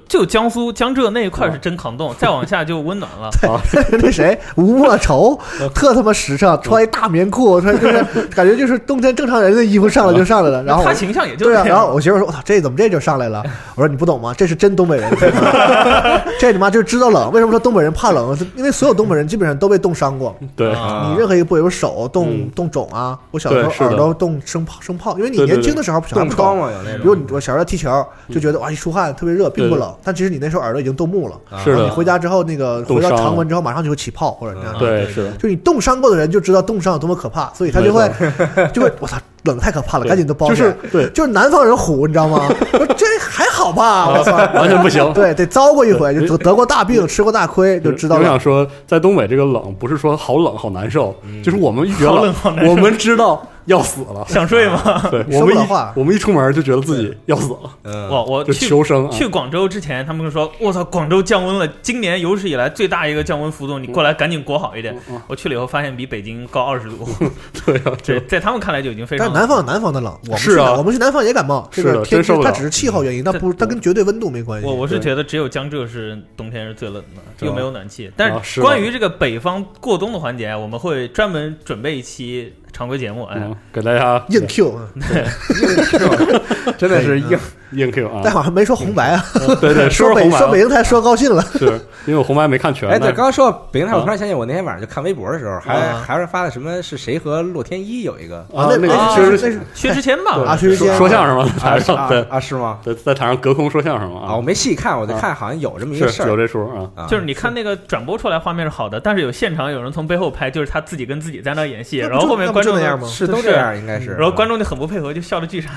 就江苏江浙那一块是真抗冻，再往下就温暖了。 那谁吴莫愁特他妈实诚，穿一大棉裤，穿就是感觉就是冬天正常人的衣服上来就上来了。然后他形象也就对啊，然后我媳妇说：“我操，这怎么这就上来了？”我说：“你不懂吗？这是真东北人，这你妈就是知道冷。为什么说东北人怕冷？因为所有东北人基本上都被冻伤过。 对， 你任何一个部位，有手冻冻肿啊，我小时候耳朵冻生泡生泡，因为你年轻的时候冻疮嘛有那种。比如你我小时候踢球就觉得哇一出汗特别热，并不冷，但其实你那时候耳朵已经冻木了。 是的， 你回家之后那个回到常温之后，马上就会起泡或者那样。 对，是的， 就你冻伤过的人就知道冻伤有多么可怕，所以他就会就会我操。冷太可怕了，赶紧都包起来。 就是对， 就是南方人虎，你知道吗？这还好吧？我操， 完全不行。 对，得遭过一回，就得过大病，吃过大亏，就知道了。 我想说，在东北这个冷，不是说好冷好难受，就是我们觉得我们知道要死了， 想睡吗？ 对，我们一我们一出门就觉得自己要死了。 嗯，我我就求生。 去广州之前，他们说：“我操，广州降温了，今年有史以来最大一个降温幅度，你过来赶紧裹好一点。”我去了以后发现比北京高二十度。 对啊， 对，在他们看来就已经非常。 但南方有南方的冷。我们是啊， 我们去南方也感冒，这个天气它只是气候原因， 嗯、 它不，它跟绝对温度没关系。 我我是觉得只有江浙是冬天是最冷的，又没有暖气。但是关于这个北方过冬的环节，我们会专门准备一期常规节目，哎， 嗯、给大家硬 Q， 对， 硬 Q， 真的是硬硬 Q 啊！ 但好像没说红白啊， 嗯、对对， 说北说北京台说高兴了， 是因为我红白没看全。 哎，对，刚刚说到北京台，我突然想起我那天晚上就看微博的时候，还、 啊、 还是发的什么是谁和洛天依有一个啊，那个其实那是薛之谦吧？ 啊，薛之谦说相声嘛，台上对啊，是吗？ 对，在台上隔空说相声嘛啊，我没细看，我就看好像有这么一个事儿， 有这出啊。 就是你看那个转播出来画面是好的，但是有现场有人从背后拍，就是他自己跟自己在那演戏，然后后面观众那样吗？ 是都这样，应该是。 然后观众就很不配合，就笑的巨傻。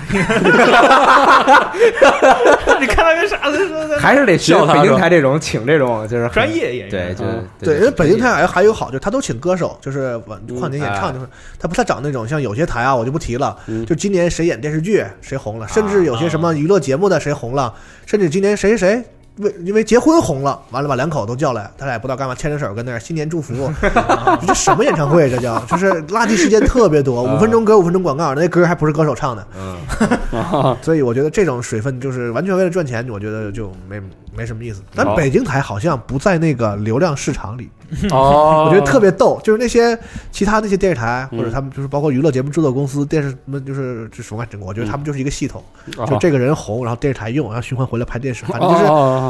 你看他跟傻子似的， 还是得学北京台这种请这种就是专业演员。 对，就对，因为北京台还还有好，就是他都请歌手，就是跨年演唱，就是他不他找那种像有些台啊，我就不提了，就今年谁演电视剧谁红了，甚至有些什么娱乐节目的谁红了，甚至今年谁谁。为因为结婚红了，完了把两口都叫来，他俩也不知道干嘛，牵着手跟那儿新年祝福，这什么演唱会？这叫就是垃圾时间特别多，五分钟歌五分钟广告，那歌还不是歌手唱的，嗯，所以我觉得这种水分就是完全为了赚钱，我觉得就没没什么意思。但北京台好像不在那个流量市场里， 哦， 我觉得特别逗，就是那些其他那些电视台或者他们就是包括娱乐节目制作公司、电视什么就是这什么，我觉得他们就是一个系统，就这个人红，然后电视台用，然后循环回来拍电视，反正就是。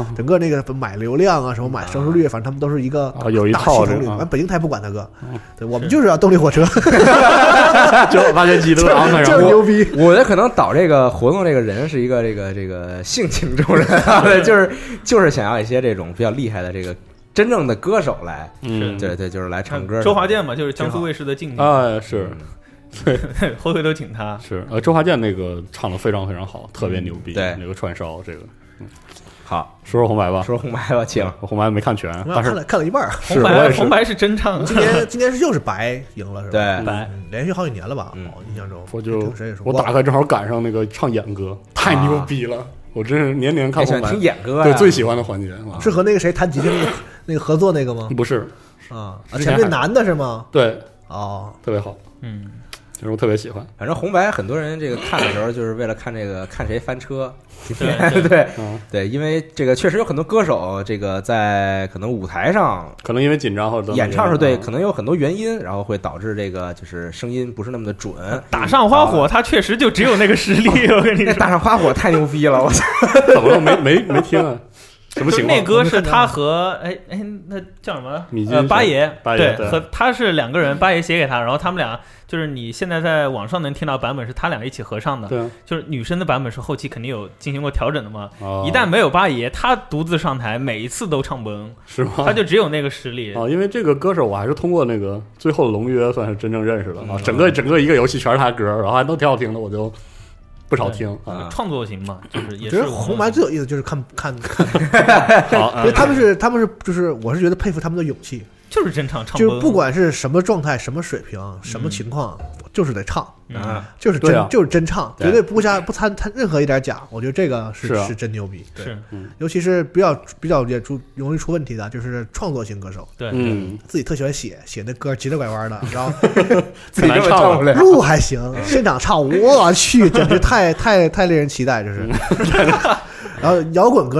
整个那个买流量啊，什么买收视率，反正他们都是一个啊有一套系统里。完，北京台不管他哥，对我们就是要动力火车， 就挖掘机都安排上， 这牛逼！ 我觉得可能导这个活动这个人是一个这个这个性情中人啊，就是就是想要一些这种比较厉害的这个真正的歌手来， 嗯， 对对，就是来唱歌。 周华健嘛，就是江苏卫视的竞技啊，是。 对，回回都请他。 是呃，周华健那个唱的非常非常好，特别牛逼。 对， 那个串烧这个，嗯， 好， 说说红白吧， 说红白吧，请。 我红白没看全，但是看了看了一半。 红白红白是真唱， 今年今年是又是白赢了是吧？ 对， 白连续好几年了吧？我印象中， 我就谁也说， 我打开正好赶上那个唱演歌，太牛逼了！我真是年年看红白， 听演歌， 对，最喜欢的环节是和那个谁弹吉他那个那个合作那个吗？ 不是啊，前面男的是吗？ 对， 哦， 特别好， 嗯。 其实我特别喜欢， 反正红白很多人这个看的时候，就是为了看这个看谁翻车， 对对对，因为这个确实有很多歌手，这个在可能舞台上， 可能因为紧张或者演唱是对，可能有很多原因，然后会导致这个就是声音不是那么的准。 打上花火，他确实就只有那个实力，我跟你说， 打上花火太牛逼了，我操！ 怎么了？没没没听啊？什么情况？ 那歌是他和哎哎，那叫什么？ 米呃，八爷， 对， 和他是两个人，八爷写给他，然后他们俩就是你现在在网上能听到版本是他俩一起合唱的， 对， 就是女生的版本是后期肯定有进行过调整的嘛。 哦、 一旦没有八爷，他独自上台，每一次都唱崩， 是吗？ 他就只有那个实力哦。因为这个歌手，我还是通过那个《最后的龙约》算是真正认识的啊。整个整个一个游戏全是他歌，然后还都挺好听的，我就。不少听啊，创作型嘛，就是也是。觉得红白最有意思就是看看看， 好， 因为他们是他们是就是我是觉得佩服他们的勇气， 就是真唱唱， 就是不管是什么状态、什么水平、什么情况，就是得唱啊， 就是真就是真唱，绝对不加不掺掺任何一点假。我觉得这个是是真牛逼， 是， 尤其是比较比较也出容易出问题的，就是创作型歌手， 对， 嗯， 自己特喜欢写写那歌急着拐弯的，然后自己这么唱不了， 录还行，现场唱我去，简直太太太令人期待，这是。然后摇滚歌手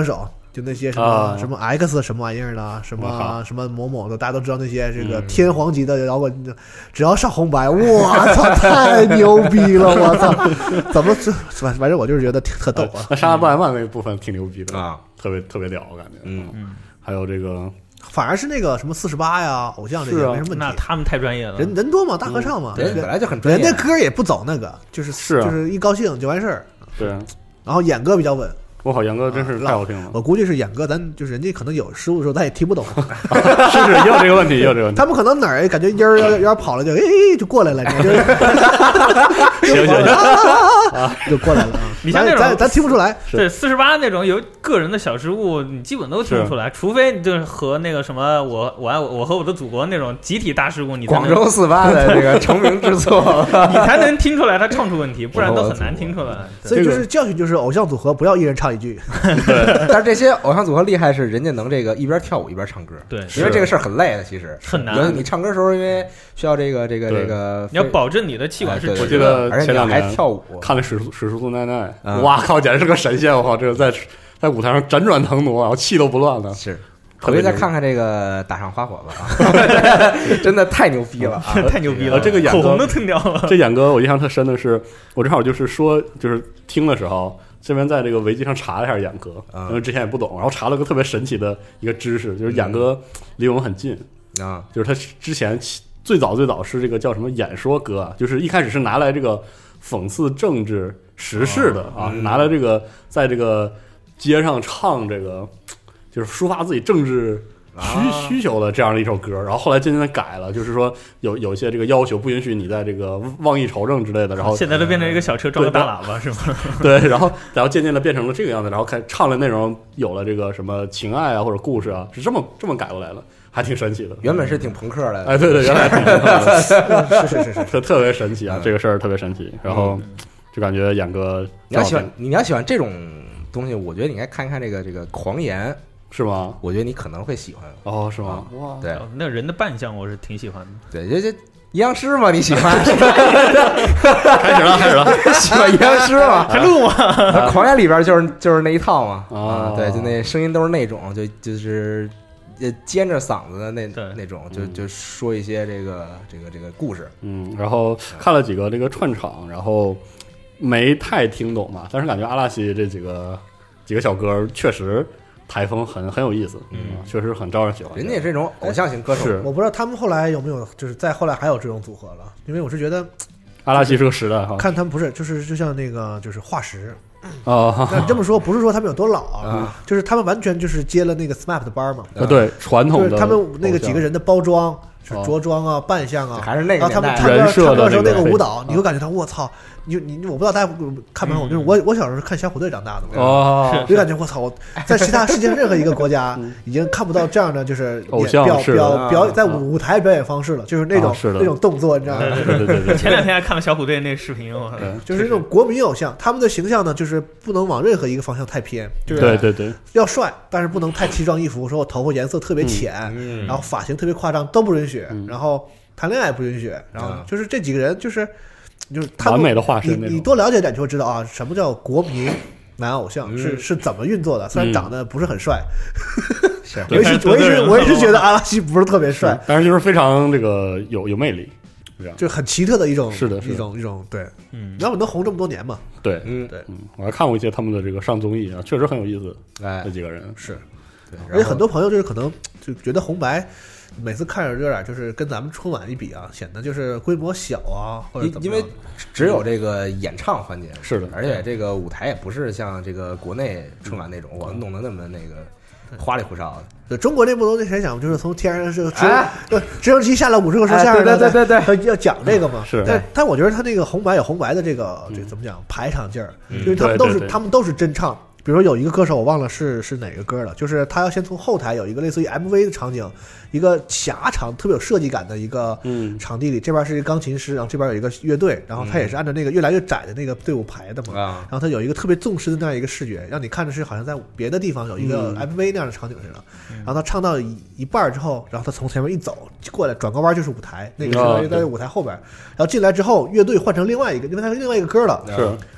就那些什么、 啊、 什么 X 什么玩意儿的，什么什么某某的，大家都知道那些这个天皇级的摇滚，嗯、只要上红白，我操，太牛逼了！我操，怎么这反反正我就是觉得特逗啊。 那沙拉布莱曼那个部分挺牛逼的啊， 特别特别屌，我感觉。 嗯嗯，还有这个。 反而是那个什么四十八呀，偶像这些没什么问题。 那他们太专业了， 人人多嘛，大合唱嘛， 人本来就很专业， 人家歌也不走那个，就是是、啊、 就是一高兴就完事儿。 对， 然后演歌比较稳。 我靠，演歌真是太好听了。 我估计是演歌，咱就是人家可能有失误的时候，咱也听不懂。 是是，也有这个问题，也有这个问题。 他们可能哪儿感觉音儿要要跑了，就哎就过来了，就行行行啊，就过来了。 你像那种咱咱听不出来， 对四十八那种有个人的小失误，你基本都听不出来，除非你就是和那个什么我我爱我和我的祖国那种集体大事故，你广州四八的这个成名之作， 你才能听出来他唱出问题，不然都很难听出来。 所以就是教训就是偶像组合不要一人唱一句。 对，但是这些偶像组合厉害是人家能这个一边跳舞一边唱歌， 对， 因为这个事儿很累的，其实很难。 你唱歌的时候，因为需要这个这个这个， 你要保证你的气管是直的。 我记得前两年还跳舞， 看了史史书奈奈，哇靠，简直是个神仙！我靠，这个在在舞台上辗转腾挪，然后气都不乱的， 是。回去再看看这个打上花火吧啊，真的太牛逼了啊， 太牛逼了！ 这个演口红都吞掉了。 这演歌我印象特深的是，我正好就是说，就是听的时候。这边在这个维基上查了一下演歌，因为之前也不懂，然后查了个特别神奇的一个知识，就是演歌离我们很近啊， 就是他之前最早最早是这个叫什么演说歌，就是一开始是拿来这个讽刺政治时事的啊，拿来这个在这个街上唱这个就是抒发自己政治需需求的这样的一首歌，然后后来渐渐的改了，就是说有有一些这个要求不允许你在这个妄议朝政之类的，然后现在都变成一个小车装个大喇叭是吗？ 对，然后然后渐渐的变成了这个样子，然后开唱的内容有了这个什么情爱啊或者故事啊，是这么这么改过来了，还挺神奇的。 原本是挺朋克的， 哎，对对，原来挺朋克的，是是是是， 特特别神奇啊，这个事儿特别神奇。然后就感觉演歌， 你要喜欢你要喜欢这种东西，我觉得你应该看一看这个这个狂言。 是吗？ 我觉得你可能会喜欢哦，是吗？ 哇， 对， 那人的扮相我是挺喜欢的。 对，这这阴阳师嘛，你喜欢？ 开始了，开始了， 喜欢阴阳师嘛？ 还录吗？ 狂言里边就是就是那一套嘛。 啊， 对，就那声音都是那种，就就是尖着嗓子的那那种，就就说一些这个这个这个故事。 嗯，然后看了几个这个串场，然后没太听懂嘛，但是感觉阿拉西这几个几个小歌确实。台风很很有意思，嗯，确实很招人喜欢。 人家也是这种偶像型歌手， 是我不知道他们后来有没有，就是在后来还有这种组合了，因为我是觉得阿拉西是个时代哈， 看他们不是，就是就像那个就是化石啊， 那这么说不是说他们有多老啊，就是他们完全就是接了那个 S M A P 的班嘛， 啊，对，传统的他们那个几个人的包装。是着装啊，扮相啊， 还是那个他们唱歌唱歌时候那个舞蹈，你会感觉他我操，你你我不知道大家看没有，就是我我小时候是看小虎队长大的嘛， 哦， 就感觉我操，我在其他世界上任何一个国家已经看不到这样的就是偶像表表表在舞台表演方式了，就是那种那种动作，你知道吗？ 对对对对， 前两天还看了小虎队那视频嘛， 就是那种国民偶像，他们的形象呢，就是不能往任何一个方向太偏，就是对对对， 要帅，但是不能太奇装异服，说我头发颜色特别浅，然后发型特别夸张都不允许，然后。谈恋爱不允许，然后就是这几个人，就是就是他完美的化身。 你你多了解点就会知道啊，什么叫国民男偶像是是怎么运作的。虽然长得不是很帅， 是我也是我也是我也是觉得阿拉西不是特别帅， 但是就是非常这个有有魅力， 就很奇特的一种是的一种一种对，嗯，要不能红这么多年嘛？ 对， 嗯对， 嗯，我还看过一些他们的这个上综艺啊，确实很有意思。 哎， 这几个人是，对，而且很多朋友就是可能就觉得红白。每次看着有点就是跟咱们春晚一比啊，显得就是规模小啊，或者怎么因为只有这个演唱环节是的， 而且这个舞台也不是像这个国内春晚那种，我弄得那么那个花里胡哨的。 对，中国那部东西谁想就是从天上是直直升机下来五十个说相声的，对对对对，要讲这个嘛。 是， 但但我觉得他那个红白有红白的这个这怎么讲排场劲儿，因为他们都是他们都是真唱。比如说有一个歌手我忘了是是哪个歌了，就是他要先从后台有一个类似于 M V 的场景，一个狭长特别有设计感的一个场地里，这边是一个钢琴师，然后这边有一个乐队，然后他也是按照那个越来越窄的那个队伍排的嘛，然后他有一个特别纵深的那样一个视觉，让你看着是好像在别的地方有一个 M V 那样的场景似的。然后他唱到一一半之后，然后他从前面一走过来，转个弯就是舞台，那个是在舞台后边，然后进来之后乐队换成另外一个，因为他是另外一个歌了， 是。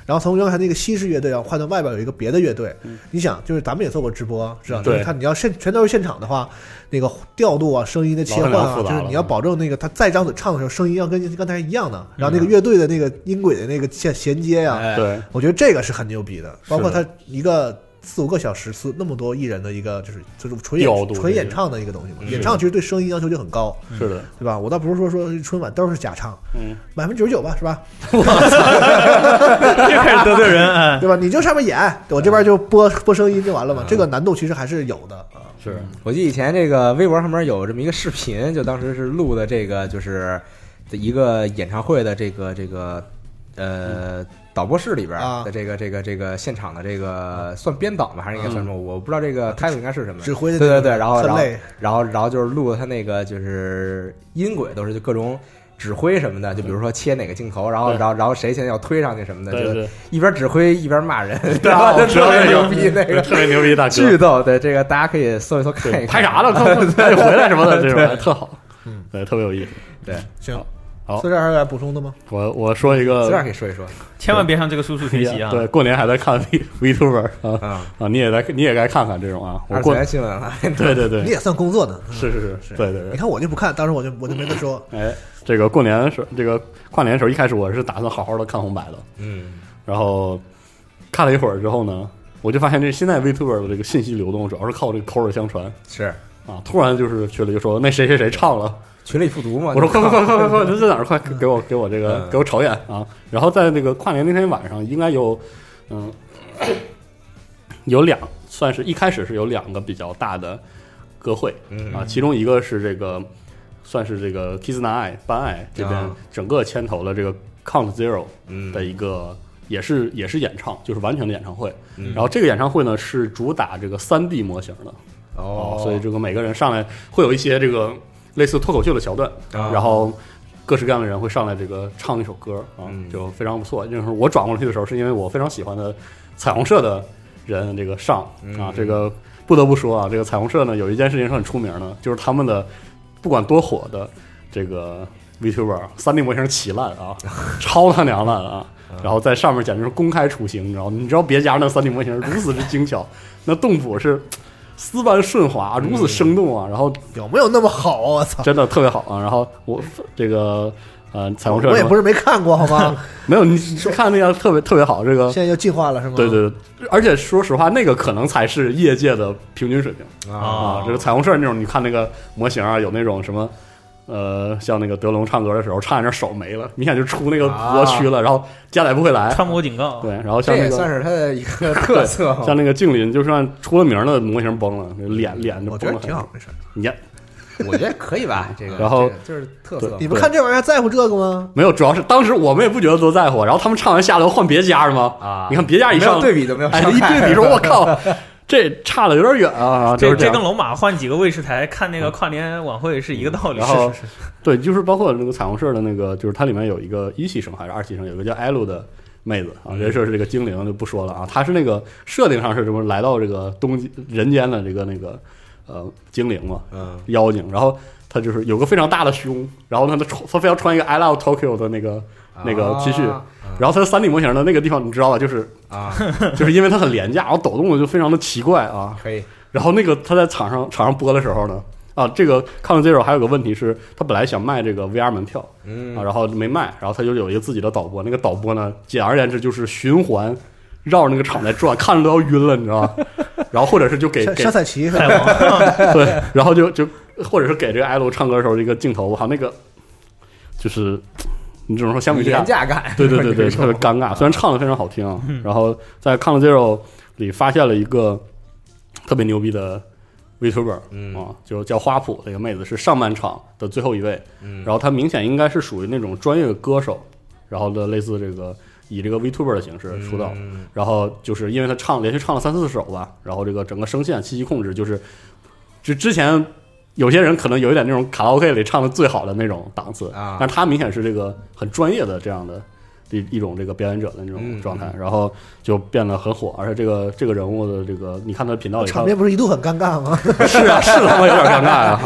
然后从刚才那个西式乐队啊换到外边有一个别的乐队， 嗯、 你想就是咱们也做过直播，是吧？ 对， 就是他你要现全都是现场的话，那个调度啊、声音的切换啊，就是你要保证那个他再张嘴唱的时候声音要跟刚才一样的，然后那个乐队的那个音轨的那个衔衔接呀、啊， 对， 我觉得这个是很牛逼的，包括他一个。四五个小时，四那么多艺人的一个就是就是纯演纯演唱的一个东西嘛。演唱其实对声音要求就很高， 是的， 对吧？我倒不是说说春晚都是假唱， 嗯， 百分之九十九吧，是吧？ 又开始得罪人， 对吧？你就上面演，我这边就播播声音就完了嘛。这个难度其实还是有的啊。 是我记得以前这个微博上面有这么一个视频，就当时是录的这个就是一个演唱会的这个这个呃。导播室里边的这个、啊、这个这个现场的这个算编导吧，还是应该算什么？嗯、我不知道这个 title 应该是什么。 指挥的对对对，然后然后累然后然后就是录他那个就是音轨都是就各种指挥什么的，就比如说切哪个镜头，然后然后然后谁现在要推上去什么的， 对对就一边指挥一边骂人， 对啊， 就特别牛逼那个， 特别牛逼大哥， 巨逗。对这个大家可以搜一搜看一看， 拍啥了？快快回来什么的，这种特好，嗯，对，特别有意思。 对， 行。 好， 四点还有点补充的吗？ 我我说一个， 四点可以说一说， 千万别向这个叔叔学习啊！ 对，过年还在看 VTuber 啊啊啊！你也来，你也该看看这种啊！我过年新闻了， 对对对， 你也算工作的， 是是是是，对对对。 你看我就不看，当时我就我就没得说。 哎，这个过年的时候，这个跨年的时候，一开始我是打算好好的看红白的， 嗯， 然后看了一会儿之后呢，我就发现这现在 VTuber 的这个信息流动主要是靠这个口耳相传， 是啊，突然就是群里就说那谁谁谁唱了。 群里复读嘛？ 我说快快快快快快，这在哪儿？快给我给我这个、嗯、给我瞅一眼啊！然后在那个跨年那天晚上，应该有嗯有两，算是一开始是有两个比较大的歌会、 嗯、 啊，其中一个是这个算是这个 Kizuna 班爱这边整个牵头了这个 Count Zero 的一个、嗯、也是也是演唱，就是完全的演唱会。 嗯、 然后这个演唱会呢是主打这个 三 D 模型的哦、 啊，所以这个每个人上来会有一些这个。类似脱口秀的桥段， 啊、 然后各式各样的人会上来这个唱一首歌啊， 嗯、 就非常不错。就是我转过去的时候，是因为我非常喜欢的彩虹社的人这个上、 嗯、 啊，这个不得不说啊，这个彩虹社呢有一件事情是很出名的，就是他们的不管多火的这个 VTuber 三 D 模型奇烂啊，超他娘烂啊！然后在上面简直是公开处刑，你知道？你知道别家那三 D 模型如此之精巧，那动捕是。丝般顺滑，如此生动啊！然后有没有那么好啊？我操， 真的特别好啊！然后我这个呃彩虹社， 我也不是没看过，好吗？ 没有，你看那个特别特别好，这个现在又进化了是吗？ 对对对，而且说实话，那个可能才是业界的平均水平啊！ 啊这个彩虹社那种，你看那个模型啊，有那种什么。呃，像那个德龙唱歌的时候，差点手没了，明显就出那个国区了，啊、然后加载不回来， 穿模警告。 对，然后像那个这也算是他的一个特色。 像那个静林，就算出了名的模型崩了，脸脸就崩了。 我觉得挺好，没事。 你， 我觉得可以吧？这个， 然后、 这个、就是特色。 你们看这玩意儿在乎这个吗？ 没有，主要是当时我们也不觉得多在乎，然后他们唱完下来换别家的吗？ 啊， 你看别家一上对比都没有， 哎，一对比说，我靠。这差的有点远啊！ 这这这跟龙马换几个卫视台看那个跨年晚会是一个道理。 然后是是是， 对，就是包括那个彩虹社的那个，就是它里面有一个一期生还是二期生，有一个叫艾露的妹子啊，人设是这个精灵就不说了啊，她是那个设定上是什么来到这个东人间的这个那个呃精灵嘛， 嗯， 妖精，然后她就是有个非常大的胸，然后呢她穿她非要穿一个 I Love Tokyo 的那个那个 T 恤。 啊然后它的三 D 模型的那个地方你知道吧，就是啊， 就是因为它很廉价，然后抖动的就非常的奇怪啊。 可以。 然后那个他在场上场上播的时候呢，啊，这个 Count Zero 还有个问题是，他本来想卖这个 V R 门票， 嗯啊，然后没卖，然后他就有一个自己的导播，那个导播呢，简而言之就是循环绕着那个场在转，看着都要晕了，你知道吧？然后或者是就给给沙彩旗海王， 对，然后就就或者是给这个艾露唱歌的时候这个镜头，好那个就是。你只能说相比之下， 廉价感， 对对对对，特别尴尬。虽然唱的非常好听啊， 嗯、 然后在《Count Zero》里发现了一个特别牛逼的 VTuber， 嗯啊，就叫花圃，这个妹子是上半场的最后一位， 嗯， 然后她明显应该是属于那种专业的歌手，然后的类似这个以这个 VTuber 的形式出道， 嗯、 然后就是因为她唱连续唱了三四首吧，然后这个整个声线气息控制就是，就之前。有些人可能有一点那种卡拉 OK 里唱的最好的那种档次啊， 但是他明显是这个很专业的这样的一一种这个表演者的那种状态， 嗯、 然后就变得很火，而且这个这个人物的这个，你看他的频道里， 场面不是一度很尴尬吗？ 是啊，是他妈有点尴尬呀啊！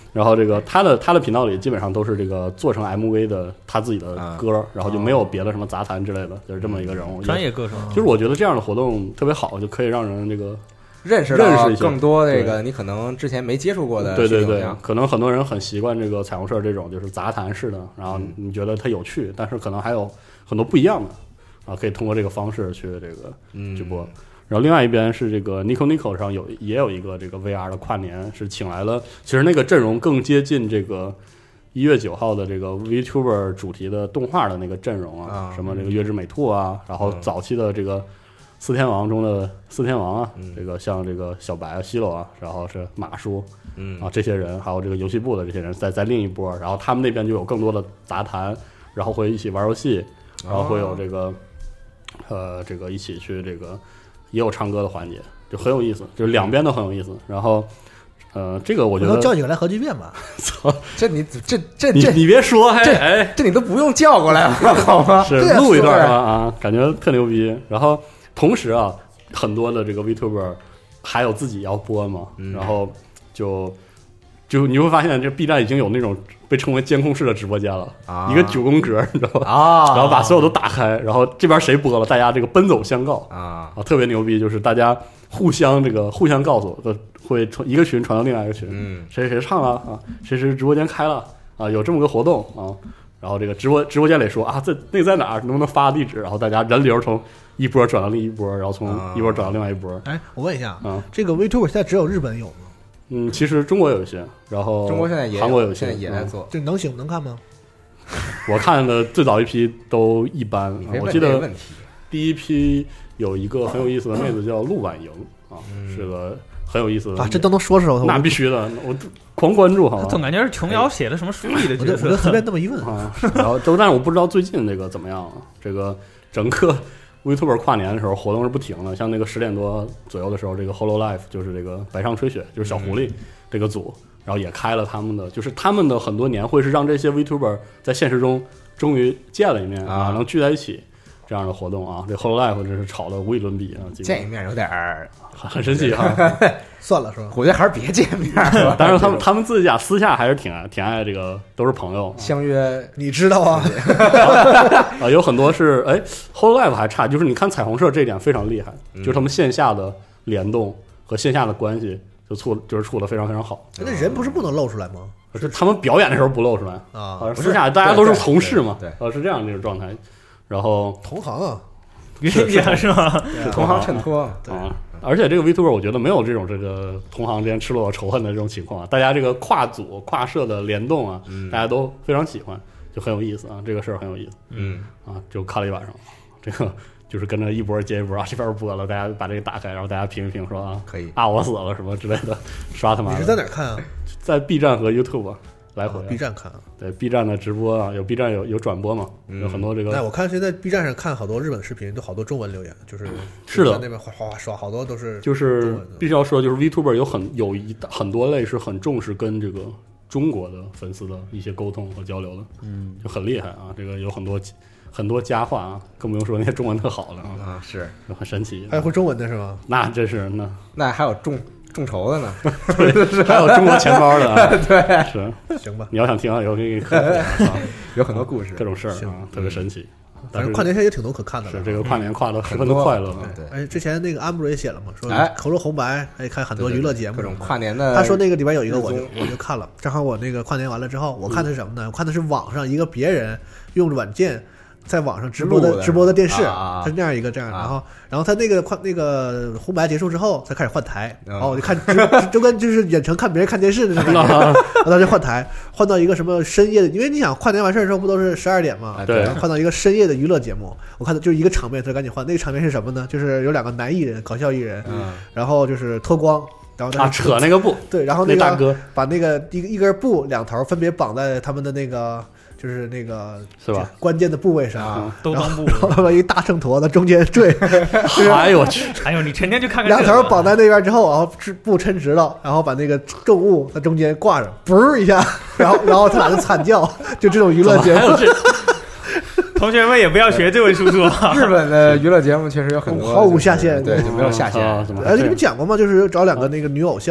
然后这个他的他的频道里基本上都是这个做成 M V 的他自己的歌，啊、然后就没有别的什么杂谈之类的，就是这么一个人物， 专业歌手。 就是我觉得这样的活动特别好，就可以让人这个认识认识更多这个你可能之前没接触过的。 对对对，可能很多人很习惯这个彩虹社这种就是杂谈式的，然后你觉得它有趣，但是可能还有很多不一样的啊，可以通过这个方式去这个直播。嗯，然后另外一边是这个 Nico Nico 上有也有一个这个 V R 的跨年，是请来了，其实那个阵容更接近这个一月九号的这个 VTuber 主题的动画的那个阵容啊，啊什么这个月之美兔啊，然后早期的这个四天王中的四天王啊，嗯、这个像这个小白啊、西罗啊，然后是马叔，嗯啊这些人，还有这个游戏部的这些人在在另一波，然后他们那边就有更多的杂谈，然后会一起玩游戏，然后会有这个、哦、呃这个一起去这个。也有唱歌的环节，就很有意思，就是两边都很有意思。然后，呃，这个我觉得叫几个来核聚变吧。 操，这你这这这你别说，还这哎， 这你都不用叫过来了，好吗？ 是录一段啊啊，感觉特牛逼。然后同时啊，很多的这个 VTuber 还有自己要播嘛，嗯、然后就就你会发现，这 B 站已经有那种被称为监控室的直播间了，啊、一个九宫格，你知道吧？啊，然后把所有都打开，然后这边谁播了，大家这个奔走相告啊啊，特别牛逼，就是大家互相这个互相告诉，会传一个群传到另外一个群，嗯，谁谁唱了啊，谁谁直播间开了啊，有这么个活动啊，然后这个直播直播间里说啊，这那个在哪儿，能不能发地址？然后大家人流从一波转到另一波，然后从一波转到另外一波。 哎，我问一下，啊，这个 VTuber 现在只有日本有吗？ 嗯，其实中国有一些，然后中国现在也韩国有一些， 现在也在做， 这能行能看吗？ 我看的最早一批都一般，我记得第一批有一个很有意思的妹子叫陆婉莹啊，嗯、是个很有意思的啊，这都能说出来， 那必须的，我狂关注哈。 总感觉是琼瑶写的什么书里的角色， 我就随便这么一问啊。然后，但是我不知道最近这个怎么样了，这个整个。VTuber 跨年的时候活动是不停的，像那个十点多左右的时候，这个 Hololive 就是这个白上吹雪，就是小狐狸这个组，然后也开了他们的，就是他们的很多年会是让这些 VTuber 在现实中终于见了一面啊，能聚在一起这样的活动啊。这 Hololive 真是吵得无与伦比啊， 见一面有点儿很神奇哈。 算了是吧？ 我觉得还是别见面。 但是他们他们自己家私下还是挺爱挺爱这个，都是朋友相约， 你知道啊？ 啊，有很多是哎 ，Hololive 还差，就是你看彩虹社这一点非常厉害，嗯、就是他们线下的联动和线下的关系就处就是处的非常非常好。 那人不是不能露出来吗？ 可是他们表演的时候不露出来啊， 私下大家都是同事嘛，对，呃是这样的一个状态。然后同行啊， 是是是吧？ 是同行衬托， 对。而且这个 VTuber 我觉得没有这种这个同行之间赤裸裸仇恨的这种情况，大家这个跨组跨社的联动啊，嗯、大家都非常喜欢，就很有意思啊，这个事儿很有意思， 嗯啊，就看了一晚上，这个就是跟着一波接一波啊，这边播了，大家把这个打开，然后大家评一评说啊， 可以啊我死了什么之类的，刷他妈的。 你是在哪看啊？ 在 B 站和 YouTube 来回、啊哦、B 站看啊， 对 B 站的直播啊，有 B 站有有转播嘛，嗯、有很多这个。 哎，我看现在 B 站上看好多日本视频，都好多中文留言，就是是的， 那边哗哗刷，好多都是就是必须要说，就是 VTuber 有很有一很多类是很重视跟这个中国的粉丝的一些沟通和交流的，嗯，就很厉害啊，这个有很多很多佳话啊，更不用说那些中文特好的啊， 啊是很神奇。 还有会中文的是吗？ 那真是那那还有众众筹的呢， 对，还有中国钱包的、啊， 对， 是行吧？ 你要想听啊，有给你科普啊， 有很多故事， 各种事儿啊，特别神奇。 反正跨年前也挺多可看的， 是这个跨年跨的十分的快乐。 对， 哎，之前那个安布也写了嘛，说口若红白，哎，看很多娱乐节目， 各种跨年的。 他说那个里边有一个，我就我就看了，正好我那个跨年完了之后，我看的是什么呢？我看的是网上一个别人用软件。在网上直播的直播的电视， 他是那样一个这样，然后然后他那个跨那个红白结束之后，才开始换台，然后我就看就跟就是远程看别人看电视的那种感觉，然后他就换台，换到一个什么深夜的，因为你想跨年完事儿的时候不都是十二点嘛， 对， 换到一个深夜的娱乐节目，我看到就是一个场面，他赶紧换，那个场面是什么呢？就是有两个男艺人，搞笑艺人，然后就是脱光。然后啊，扯那个布， 对，然后那个大哥把那个一一根布两头分别绑在他们的那个。就是那个是吧？ 关键的部位上， 啊、兜裆布， 然后把一大秤砣子中间坠， 哎呦我去！ 哎呦，你成天就看看两头绑在那边之后，然后布抻直了，然后把那个重物在中间挂着，嘣一下，然后然后他俩就惨叫，就这种娱乐节目。 同学们也不要学这位叔叔。 日本的娱乐节目确实有很多毫无下限， 对，就没有下限。 啊、 哎，你们讲过吗？就是找两个那个女偶像。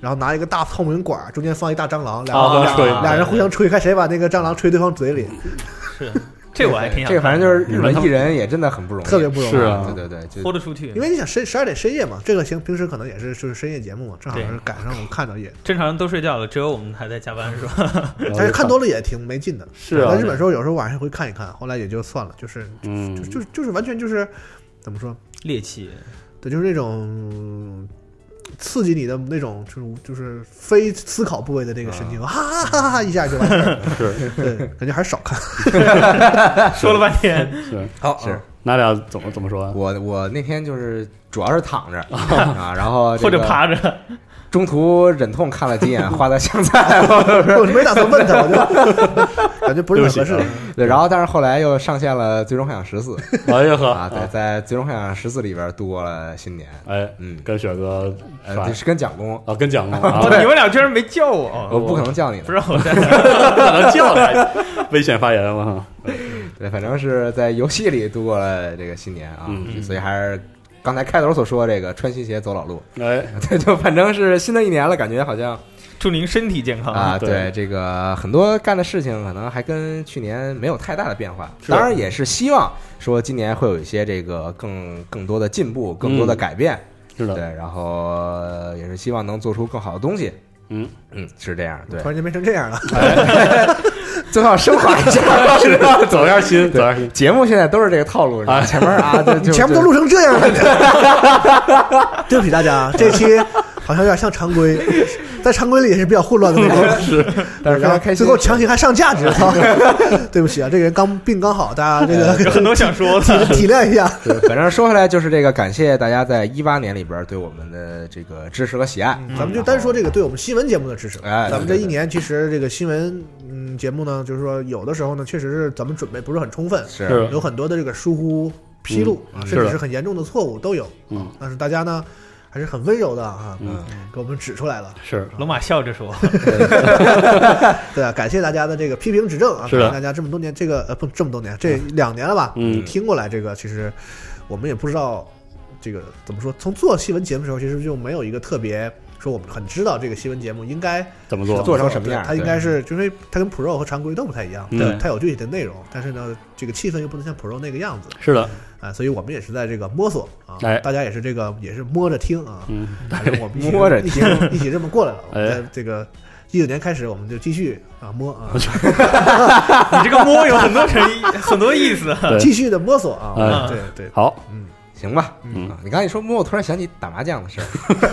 然后拿一个大透明管，中间放一大蟑螂，俩啊人、 啊、 俩人互相吹，看谁把那个蟑螂吹对方嘴里。 是。这我还挺想看， 这个反正就是日本艺人也真的很不容易， 特别不容易。 是啊， 对对对， 豁得出去。 因为你想深十二点深夜嘛，这个行平时可能也是就是深夜节目嘛，正好是赶上我看到也。 正常人都睡觉了，只有我们还在加班是吧？ 但是看多了也挺没劲的。 是啊， 在日本时候有时候晚上会看一看，后来也就算了，就是嗯， 就就就是完全就是怎么说猎奇， 对，就是那种。刺激你的那种，就是就是非思考部位的那个神经，哈哈哈哈一下就完事儿。 是， 对，感觉还是少看。 说了半天， 是好是。 那俩怎么怎么说？ 我我那天就是主要是躺着啊，然后或者趴着。 中途忍痛看了几眼花的香菜， 我没打算问他，我就感觉不是很合适。 对，然后但是后来又上线了《最终幻想十四》， 哎呀呵啊，对，在《最终幻想十四》里边度过了新年。 哎，嗯，跟雪哥， 呃，是跟蒋工啊，跟蒋工， 你们俩居然没叫我， 我不可能叫你的， 不让我在， 不可能叫你，危险发言嘛。 对，反正是在游戏里度过了这个新年啊， 嗯、 所以还是。刚才开头所说这个穿新鞋走老路， 哎， 对，就反正是新的一年了，感觉好像祝您身体健康啊。 对， 对这个很多干的事情可能还跟去年没有太大的变化，当然也是希望说今年会有一些这个更更多的进步，更多的改变， 嗯、是的， 对，然后也是希望能做出更好的东西。 嗯嗯，是这样，对， 突然间变成这样了， 最好升华一下， 是走下心，走下心。 节目现在都是这个套路，啊、前面啊，就就前面都录成这样了。对不起大家，这期好像有点像常规，在常规里也是比较混乱的那种， 是， 但是非常开心。 最后强行还上价值，对不起啊，这个人刚病刚好，大家这个有很多想说的， 体谅一下。 对，反正说回来就是这个，感谢大家在一八年里边对我们的这个支持和喜爱。 嗯、咱们就单说这个对我们新闻节目的支持。 哎， 咱们这一年其实这个新闻嗯节目呢，就是说有的时候呢，确实是咱们准备不是很充分， 是有很多的这个疏忽、纰漏啊，甚至是很严重的错误都有。 嗯， 但是大家呢。还是很温柔的啊， 嗯， 给我们指出来了。 是， 龙马笑着说：“ 对啊，感谢大家的这个批评指正啊， 是的， 大家这么多年，这个呃不这么多年，这两年了吧？ 嗯， 听过来这个，其实我们也不知道这个怎么说。从做新闻节目的时候，其实就没有一个特别说我们很知道这个新闻节目应该怎么做， 做成什么样。 它应该是，因为它跟 Pro 和常规都不太一样， 对， 它有具体的内容，但是呢，这个气氛又不能像 Pro 那个样子。 是的。” 啊，所以我们也是在这个摸索啊， 哎， 大家也是这个也是摸着听啊， 嗯， 反正我们摸着一起一起这么过来了。 哎， 在这个一九年开始，我们就继续啊摸啊， 你这个摸有很多层很多意思， 继续的摸索啊， 哎、 对对， 好， 嗯，行吧，嗯，啊、你刚才一说摸，我突然想起打麻将的事儿，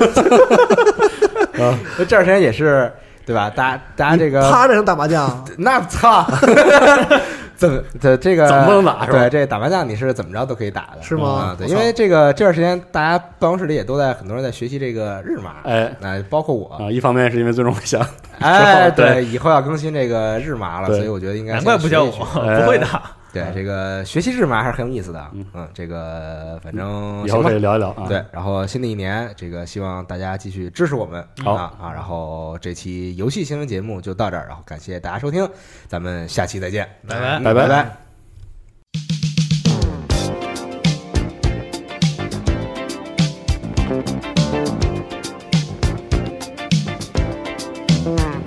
啊，这段时间也是。对吧？大家大家这个趴着上打麻将， 那操，怎么的这个怎么不能打是吧？ 对，这打麻将你是怎么着都可以打的， 是吗？ 啊，对，因为这个这段时间大家办公室里也都在很多人在学习这个日码， 哎， 那包括我啊，一方面是因为最终想， 哎， 对， 以后要更新这个日码了，所以我觉得应该难怪不叫我，不会打。 对，这个学习日码还是很有意思的，嗯，这个反正以后可以聊一聊啊。 对，然后新的一年，这个希望大家继续支持我们， 好啊啊，然后这期游戏新闻节目就到这儿，然后感谢大家收听，咱们下期再见， 拜拜拜拜拜。 Thank you.